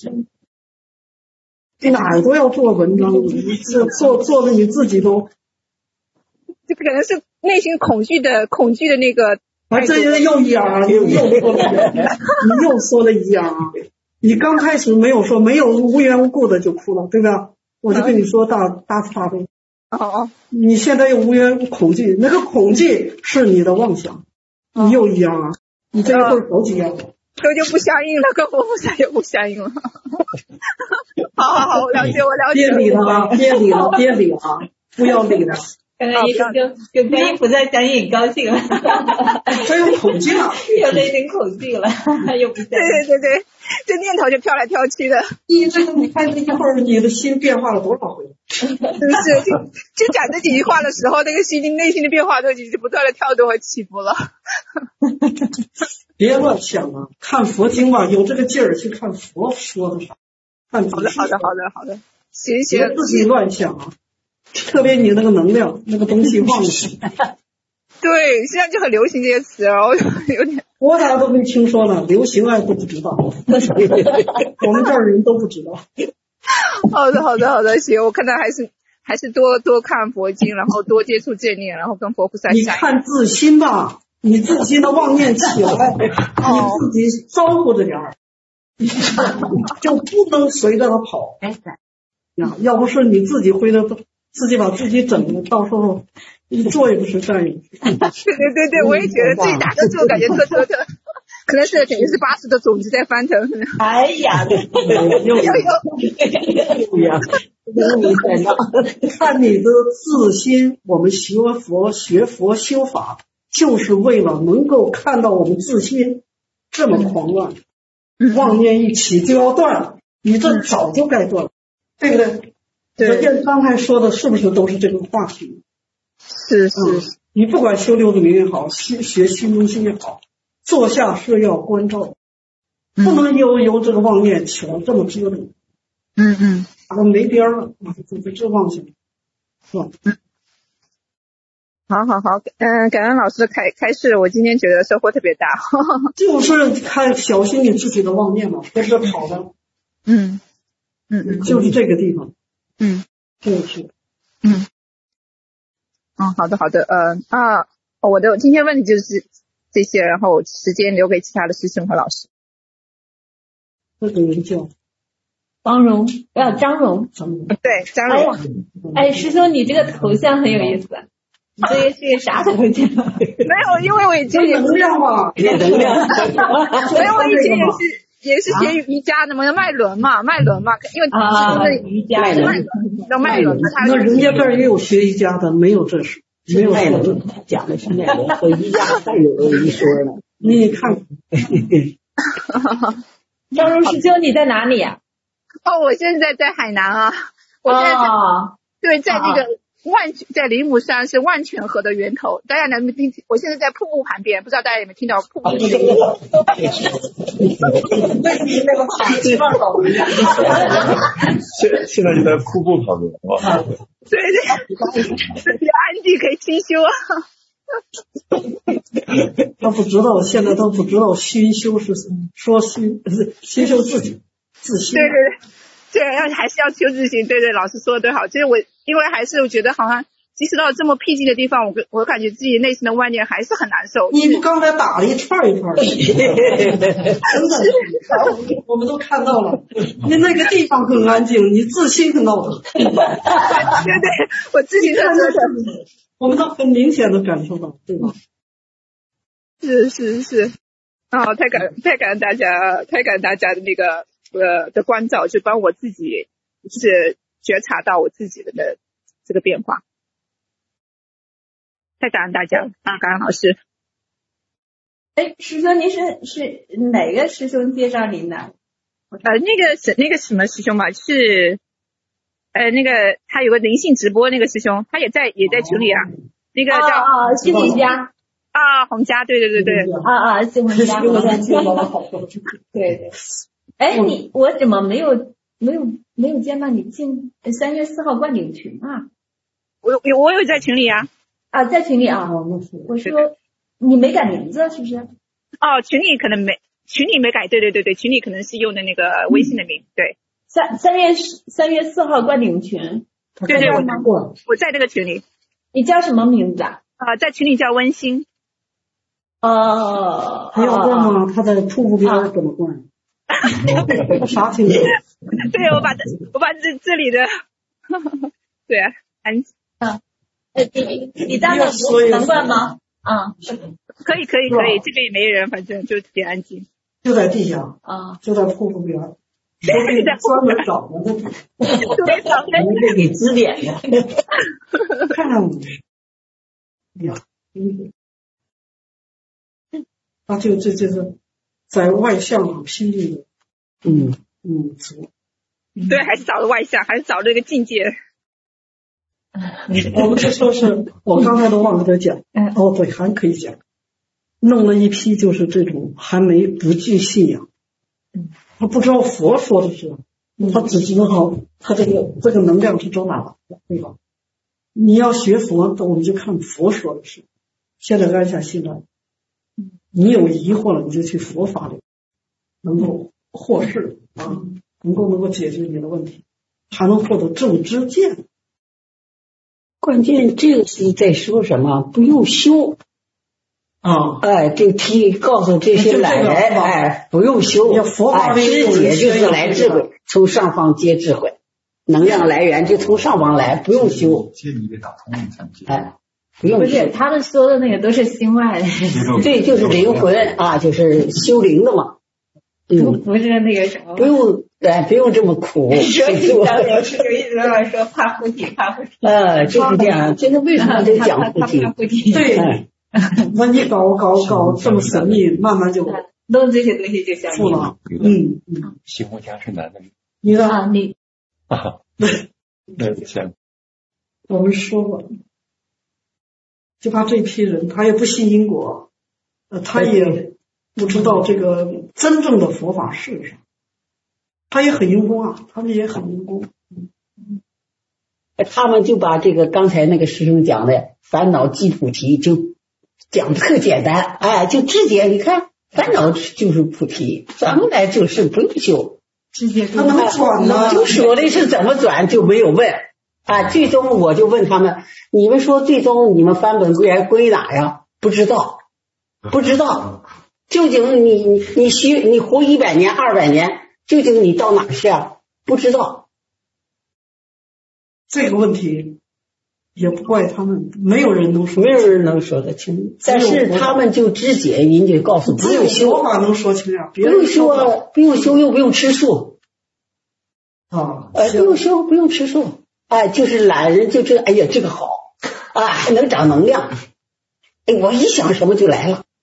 哪儿都要做文章，你做做做的你自己都， 这可能是内心恐惧的恐惧的那个。 啊，这又一样啊！你又说了，你又说了一样啊！你刚开始没有说，没有无缘无故的就哭了，对吧？我就跟你说大大慈大悲。 哦哦。 你现在又无缘恐惧，那个恐惧是你的妄想，你又一样啊！你这一会儿好几样。 这就不相应了，跟佛菩萨又不相应了。好好好，我了解，我了解。 别理了啊！别理了，别理了啊！不要理了。 刚刚一个就就观音菩萨相应高兴了， 这有恐惧了， 有了一点恐惧了，又不对对对对，这念头就飘来飘去的。 你这个你看这一会儿你的心变化了多少回？ 是不是？就就讲这几句话的时候，那个心内心的变化都已经不断的跳动和起伏了。 别乱想啊！看佛经吧，有这个劲儿去看佛说的啥。看好的好的好的好的，行行。 别自己乱想啊！特别你那个能量那个东西忘了。 对，现在就很流行这些词，然后有点。 我咋都没听说呢？流行啊都不知道，我们这儿人都不知道。 好的好的好的，行，我看到还是还是多多看佛经，然后多接触正念，然后跟佛菩萨。 你看自心吧， 你自己的妄念起来，你自己招呼着点儿，就不能随着他跑。呀，要不是你自己回头自己把自己整的，到时候你做也不是站也不是。 对对对对，我也觉得自己打个坐感觉特特特，可能是简直是八十的种子在翻腾。 哎呀， 又有呀，看你的自心，我们学佛学佛修法，就是为了能够看到我们自心这么狂乱，妄念一起就要断，你这早就该断了。对不对？对，人刚才说的是不是都是这个话题？ 是是、嗯， 你不管修六字明也好，学学心中心也好，坐下是要关照，嗯、不能由由这个妄念起来这么折腾。 嗯嗯， 打到没边了，就就这妄想，是吧？ 嗯，好好好，嗯，感恩老师的开开示，我今天觉得收获特别大。 就是看小心你自己的妄念嘛，不是跑的。 嗯。嗯嗯， 就是这个地方， 嗯， 就是， 嗯，嗯，好的好的，呃啊，我的今天问题就是这些，然后时间留给其他的师兄和老师。 这个人叫张荣，啊，张荣， 对，张荣。 哎，哎，师兄，你这个头像很有意思，你这个是个啥头像？ 没有，因为我以前也能量嘛， 能量， 所以我以前也是。也是学瑜伽的嘛，要脉轮嘛，脉轮嘛，因为啊，瑜伽的要脉轮， 那人家这儿也有学瑜伽的，没有这事，没有脉轮，讲的是脉轮和瑜伽还有一说呢。 你看， 张荣师兄，你在哪里呀？ 哦，我现在在海南啊，我在哦， 对，在那个万在灵母山是万泉河的源头，大家能听？我现在在瀑布旁边，不知道大家有没有听到瀑布的声音？ 现现在就在瀑布旁边，哇！ 对对，比较安静，可以清修啊。 他不知道，现在都不知道心修是说心心修自己自心。 对对对。对，要还是要求自行，对对，老师说的对好。其实我因为还是我觉得好像，即使到这么僻静的地方，我我感觉自己内心的万念还是很难受。 你不刚才打了一串一串的，真的，我们都看到了。你那个地方很安静，你自心很闹腾。 对对，我自己看到的， 我们都很明显的感受到，对吧？ 是是是，哦，太感太感恩大家，太感恩大家的那个。呃的关照，就帮我自己就是觉察到我自己的的这个变化，太感恩大家啊！感恩老师。 哎，师兄，您是是哪个师兄介绍您的？ 呃，那个是那个什么师兄嘛，是呃那个他有个灵性直播那个师兄，他也在也在群里啊，那个叫啊心理家啊洪家，对对对对， 啊啊心理家，对对。哎，你我怎么没有没有没有见到你进三月四号灌顶群啊？ 我有我有在群里啊啊，在群里啊。我说你没改名字是不是？ 哦，群里可能没群里没改，对对对对，群里可能是用的那个微信的名，对。 三三月三月四号灌顶群， 对对，我我在这个群里。 你叫什么名字啊？ 啊，在群里叫温馨。 哦， 他要灌吗？他在瀑布边怎么灌？啥情况？ 对，我把我把这这里的，对啊，安啊，呃，你你当的能灌吗？啊， 可以可以可以，这边也没人，反正就特别安静。 就在地下啊， 就在瀑布边，我给专门找的， 对，找的得给指点的。 看上你，哎呀，他就这这个。在外向上拼命的，嗯嗯，走。 对，还是找的外向，还是找这个境界。 我们就说是，我刚才都忘了在讲。哦，对，还可以讲。弄了一批就是这种还没不具信仰，他不知道佛说的是，他只知道他这个这个能量是走哪来的，对吧？你要学佛，我们就看佛说的是。现在安下心来。你有疑惑了，你就去佛法里，能够获释啊，能够能够解决你的问题，还能获得正知见。 关键这个是在说什么？不用修， 啊， 哎，就提告诉这些懒人，哎，不用修，哎，知解就是来智慧，从上方接智慧，能量来源就从上方来，不用修。哎，不用修。 不是，他们说的那个都是心外的。 对，就是灵魂啊，就是修灵的嘛。 不不是那个什么。 不用，哎，不用这么苦。 说紧张有事就一直在说怕护体，怕护体。 呃，就是这样。现在为什么得讲护体？ 对。那你搞搞搞这么神秘，慢慢就弄这些东西就相信了。嗯嗯。 西红家是男的女的？ 你呢？ 啊，你啊，那行。 我们说过，就怕这批人，他也不信因果，呃，他也不知道这个真正的佛法是什么，他也很用功啊，他们也很用功。 他们就把这个刚才那个师兄讲的烦恼即菩提就讲的特简单，哎，就直接你看烦恼就是菩提，转过来就是不用修， 直接他能转呢？ 就说的是怎么转就没有问啊。最终我就问他们，你们说最终你们返本归来归哪呀？不知道，不知道，究竟你你你虚你活一百年二百年，究竟你到哪去啊？不知道。 这个问题也不怪他们，没有人能说， 没有人能说得清。但是他们就知解，人家告诉不用修， 佛法能说清啊， 不用修啊，不用修又不用吃素啊， 呃，不用修不用吃素，哎，就是懒人就知道，哎呀，这个好啊，还能长能量，哎，我一想什么就来了。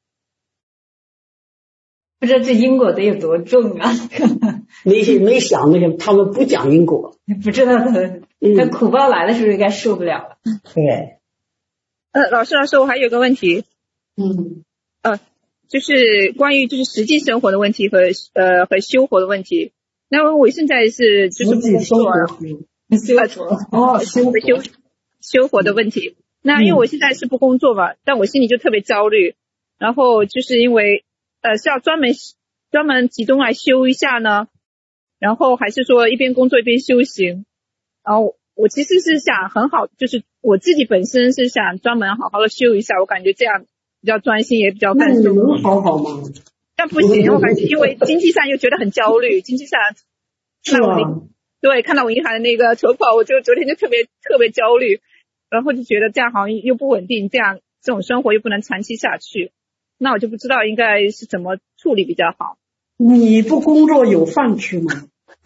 不知道这因果得有多重啊！ 没没想那个，他们不讲因果， 不知道他那苦报来的时候应该受不了了。 对。 呃，老师老师，我还有个问题， 嗯， 呃，就是关于就是实际生活的问题和呃和修活的问题。那我现在是就是不工作， 修哦修修修活的问题。那因为我现在是不工作嘛，但我心里就特别焦虑，然后就是因为。呃，是要专门专门集中来修一下呢，然后还是说一边工作一边修行？然后我其实是想很好，就是我自己本身是想专门好好的修一下，我感觉这样比较专心也比较放松。 那你能好好吗？ 但不行，我感觉因为经济上又觉得很焦虑，经济上看我那对看到我银行的那个筹款，我就昨天就特别特别焦虑，然后就觉得这样好像又不稳定，这样这种生活又不能长期下去。那我就不知道应该是怎么处理比较好。 你不工作有饭吃吗？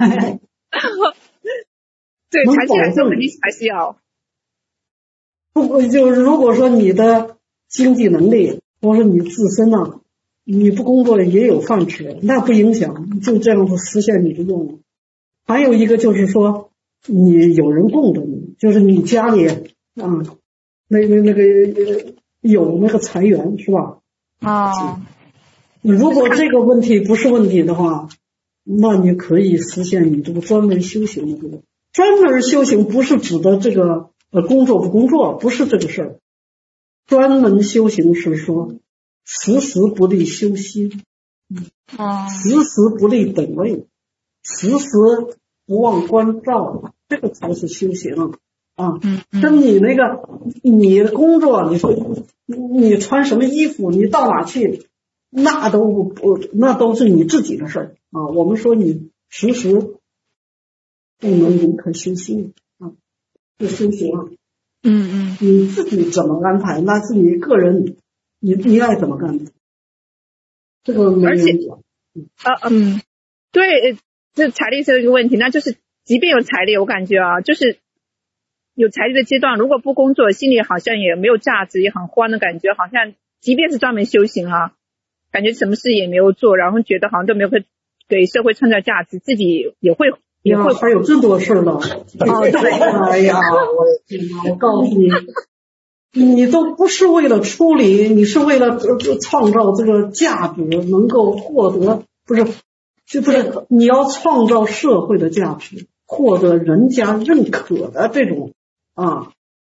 对，长期来说肯定还是要。 不，就是如果说你的经济能力，或者说你自身呢、啊，你不工作也有饭吃，那不影响，就这样子实现你的愿望。还有一个就是说，你有人供着你，就是你家里啊，那个那个有那个财源是吧？ 啊， 如果这个问题不是问题的话，那你可以实现你这个专门修行的这个专门修行，不是指的这个呃工作不工作，不是这个事儿。专门修行是说时时不离修心， 啊， 时时不离本位，时时不忘关照，这个才是修行啊。跟你那个你的工作，你说你穿什么衣服，你到哪去，那都不那都是你自己的事儿啊。我们说你时时不能离开修心啊，这修行啊， 嗯嗯， 你自己怎么安排，那是你个人，你你爱怎么干，这个没人管。 啊嗯，对，这财力是一个问题，那就是即便有财力，我感觉啊，就是有财力的阶段，如果不工作，心里好像也没有价值，也很慌的感觉，好像即便是专门修行啊，感觉什么事也没有做，然后觉得好像都没有给社会创造价值，自己也会也会还有这么多事了。哦，对，哎呀，我的天哪！我告诉你，你都不是为了处理，你是为了创造这个价值，能够获得不是，就不是你要创造社会的价值，获得人家认可的这种啊。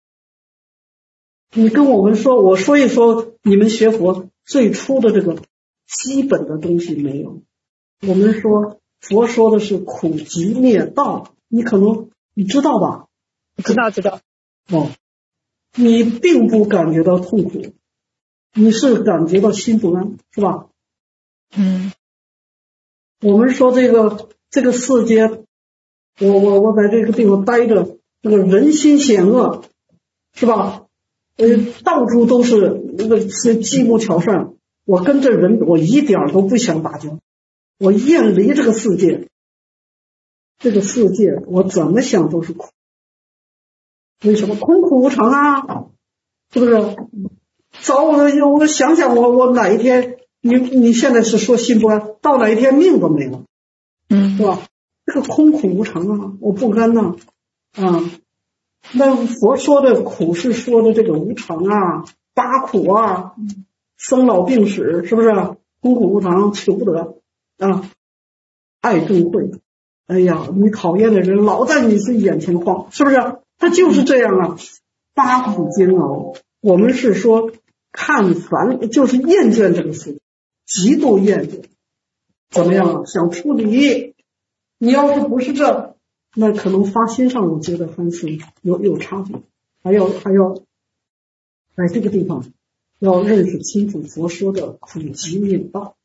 你跟我们说，我说一说你们学佛最初的这个基本的东西没有。我们说佛说的是苦集灭道，你可能你知道吧？ 知道知道。 哦，你并不感觉到痛苦， 你是感觉到心不安，是吧？ 嗯， 我们说这个这个世界，我我我在这个地方待着，这个人心险恶，是吧？呃，到处都是那个是鸡木桥上，我跟这人我一点都不想打交，我厌离这个世界，这个世界我怎么想都是苦。为什么空苦无常啊？是不是？早我我想想我我哪一天，你你现在是说心不安，到哪一天命都没了， 嗯， 是吧？这个空苦无常啊，我不甘呐，啊。那佛说的苦是说的这个无常啊，八苦啊，生老病死，是不是？空苦无常，求不得啊，爱憎会。哎呀，你讨厌的人老在你是眼前晃，是不是？他就是这样啊，八苦煎熬。我们是说看烦，就是厌倦这个事，极度厌倦。怎么样？想处理？你要是不是这，那可能发心上，我觉得还是有有差别。还要还要在这个地方要认识清楚佛说的苦集灭道。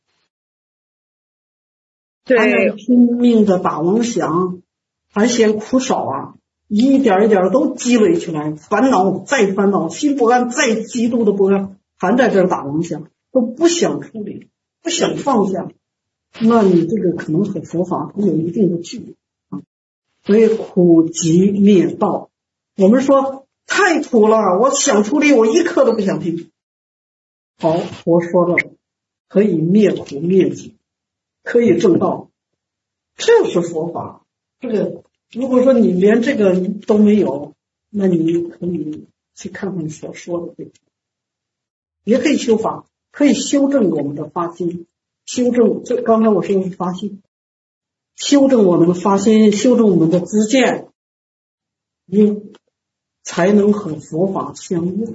对， 拼命的打妄想，还嫌苦少啊，一点一点都积累起来，烦恼再烦恼，心不安再极度的不安，还在这儿打妄想，都不想处理，不想放下，那你这个可能和佛法有一定的距离啊。所以苦集灭道，我们说太苦了，我想处理，我一刻都不想听。好，佛说了，可以灭苦灭集，可以正道，这是佛法。这个如果说你连这个都没有，那你可以去看看所说的这个，也可以修法，可以修正我们的发心，修正这刚才我说的是发心，修正我们的发心，修正我们的知见，你才能和佛法相应。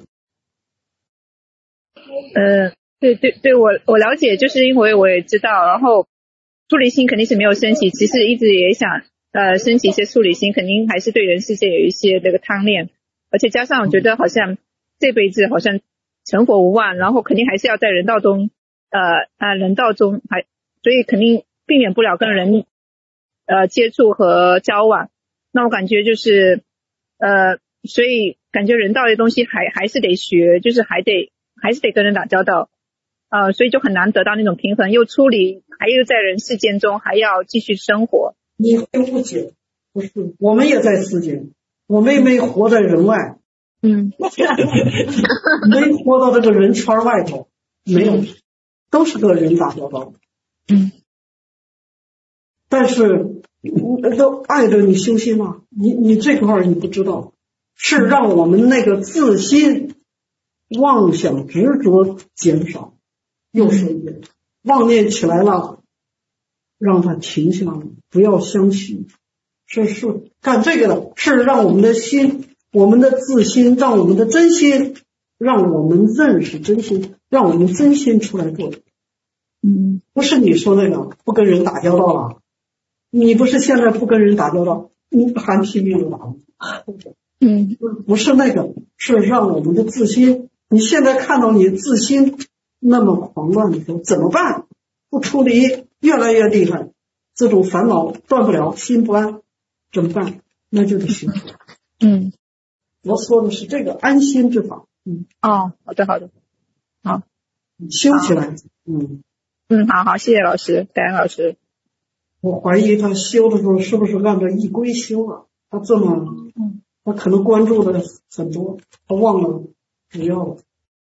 呃，对对对，我我了解，就是因为我也知道，然后处理心肯定是没有升起，其实一直也想呃升起一些处理心，肯定还是对人世界有一些这个贪恋，而且加上我觉得好像这辈子好像成佛无望，然后肯定还是要在人道中呃啊人道中还，所以肯定避免不了跟人呃接触和交往。那我感觉就是呃，所以感觉人道的东西还还是得学，就是还得还是得跟人打交道。呃，所以就很难得到那种平衡，又处理，还又在人世间中还要继续生活。 你会误解，不是，我们也在世间，我们没活在人外， 嗯， 没活到这个人圈外头，没有，都是个人打交道， 嗯， 但是都爱着你修心嘛，你你这块你不知道，是让我们那个自心妄想执着减少。又是一遍，妄念起来了，让它停下来，不要相续。是是干这个的，是让我们的心，我们的自心，让我们的真心，让我们认识真心，让我们真心出来做。 嗯， 不是你说那个不跟人打交道了，你不是现在不跟人打交道，你还拼命的打。 嗯， 不是那个，是让我们的自心。你现在看到你自心那么狂乱的时候怎么办？不处理越来越厉害，这种烦恼断不了，心不安，怎么办？那就得修。 嗯， 我说的是这个安心之法。嗯， 哦，好的好的，好， 修起来。嗯嗯，好好，谢谢老师，感恩老师。 我怀疑他修的时候是不是按照依规修啊？他这么，嗯，他可能关注的很多，他忘了主要的。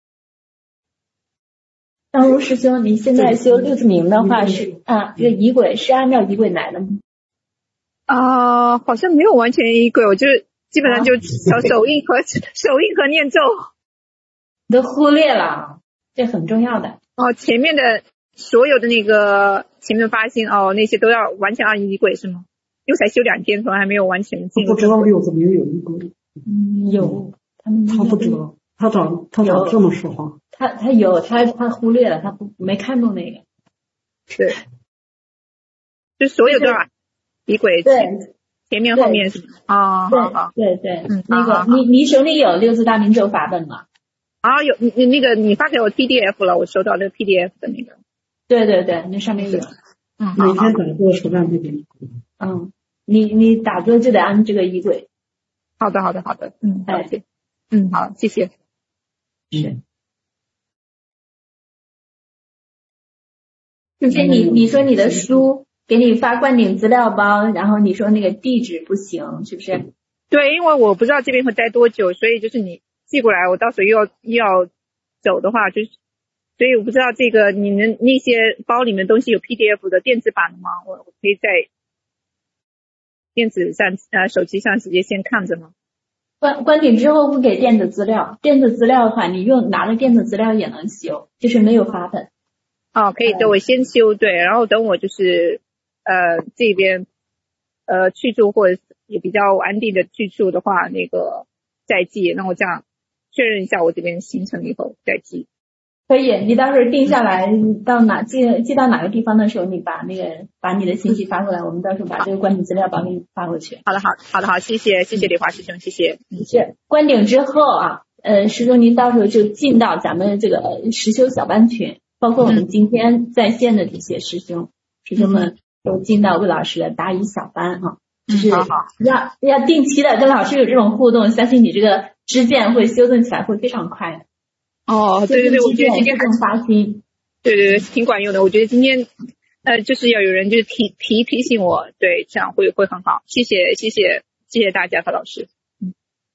张如师兄，你现在修六字明的话是啊，这个仪轨是按照仪轨来的吗？ 啊、呃，好像没有完全仪轨，我就基本上就手手印和手印和念咒。 你都忽略了，这很重要的。 哦，前面的所有的那个前面发心哦，那些都要完全按仪轨是吗？因为才修两天，可能还没有完全进入。 不知道六字明有仪轨。 嗯，有，他们他不知道。他咋他咋这么说话？ 他他有他他忽略了，他不没看懂那个。 对，就所有的仪轨， 对， 前面后面是啊，好好， 对对对， 嗯， 那个你你手里有六字大明咒法本吗？ 啊，有你你那个你发给我 P D F 了，我收到那个 P D F 的那个。 对对对，那上面有。 嗯， 每天打坐手账这边。 嗯，你你打坐就得按这个仪轨。 好的好的好的，嗯，了解。嗯，好，谢谢。 是。之前你你说你的书给你发灌顶资料包，然后你说那个地址不行，是不是？ 对，因为我不知道这边会待多久，所以就是你寄过来，我到时候又要又要走的话，就是所以我不知道这个你们那些包里面东西有 P D F 的电子版的吗？我我可以在电子上呃手机上直接先看着吗？ 关关顶之后不给电子资料，电子资料的话，你用拿着电子资料也能修，就是没有发本。 哦，可以，等我先修，对，然后等我就是呃这边呃去住或者也比较安定的去处的话，那个再寄，那我这样确认一下我这边行程以后再寄。 可以，你到时候定下来到哪寄寄到哪个地方的时候，你把那个把你的信息发过来，我们到时候把这个关顶资料帮你发过去。 好的，好好的好，谢谢谢谢李华师兄，谢谢。 是关顶之后啊，呃，师兄您到时候就进到咱们这个实修小班群。包括我们今天在线的这些师兄、嗯、师兄们都进到魏老师的答疑小班啊，就是要要定期的跟老师有这种互动，相信你这个知见会修正起来会非常快的。 哦，对对对，我觉得今天更发心。 对对对，挺管用的。我觉得今天呃就是要有人就是提提提醒我，对，这样会会很好。谢谢谢谢谢谢大家和老师。嗯。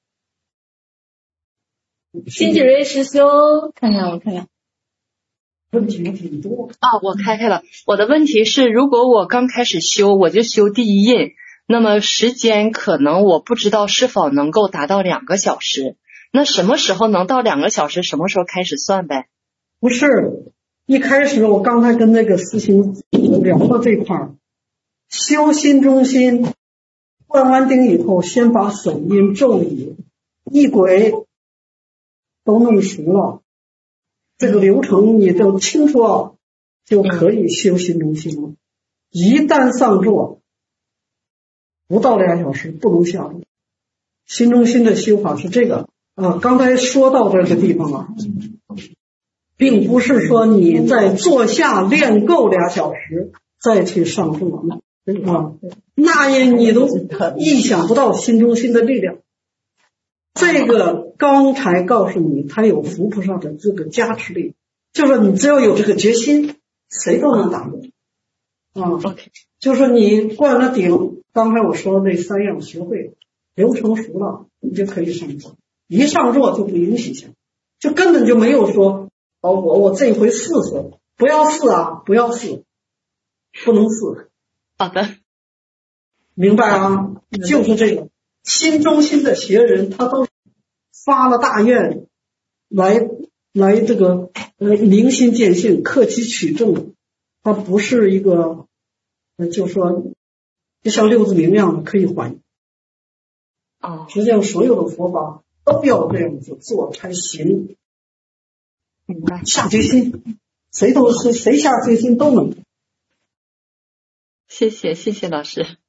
辛芷睿师兄，看看我看看。 问题挺多啊，我开开了。我的问题是，如果我刚开始修，我就修第一印，那么时间可能我不知道是否能够达到两个小时。那什么时候能到两个小时？什么时候开始算呗？ 不是，一开始我刚才跟那个师兄聊到这块儿，修心中心，灌完顶以后，先把手印、咒语、仪轨都弄熟了。这个流程你都清楚，就可以修心中心了。一旦上座，不到俩小时不能下座。心中心的修法是这个啊，刚才说到这个地方啊，并不是说你在坐下练够俩小时再去上座啊，那也你都意想不到心中心的力量。这个刚才告诉你，他有佛菩萨的这个加持力，就是你只要有这个决心，谁都能打动。啊，就是你灌了顶，刚才我说的那三样学会，流程熟了，你就可以上座。一上座就不允许下，就根本就没有说，哦，我我这回试试，不要试啊，不要试，不能试。 好的， 明白啊？就是这个。心中心的邪人，他都发了大愿来来这个呃明心见性，克己取正，他不是一个呃就说就像六字明一样的可以还。 哦， 实际上所有的佛法都要这样子做才行。 明白。 下决心，谁都是谁下决心都能。 谢谢谢谢老师。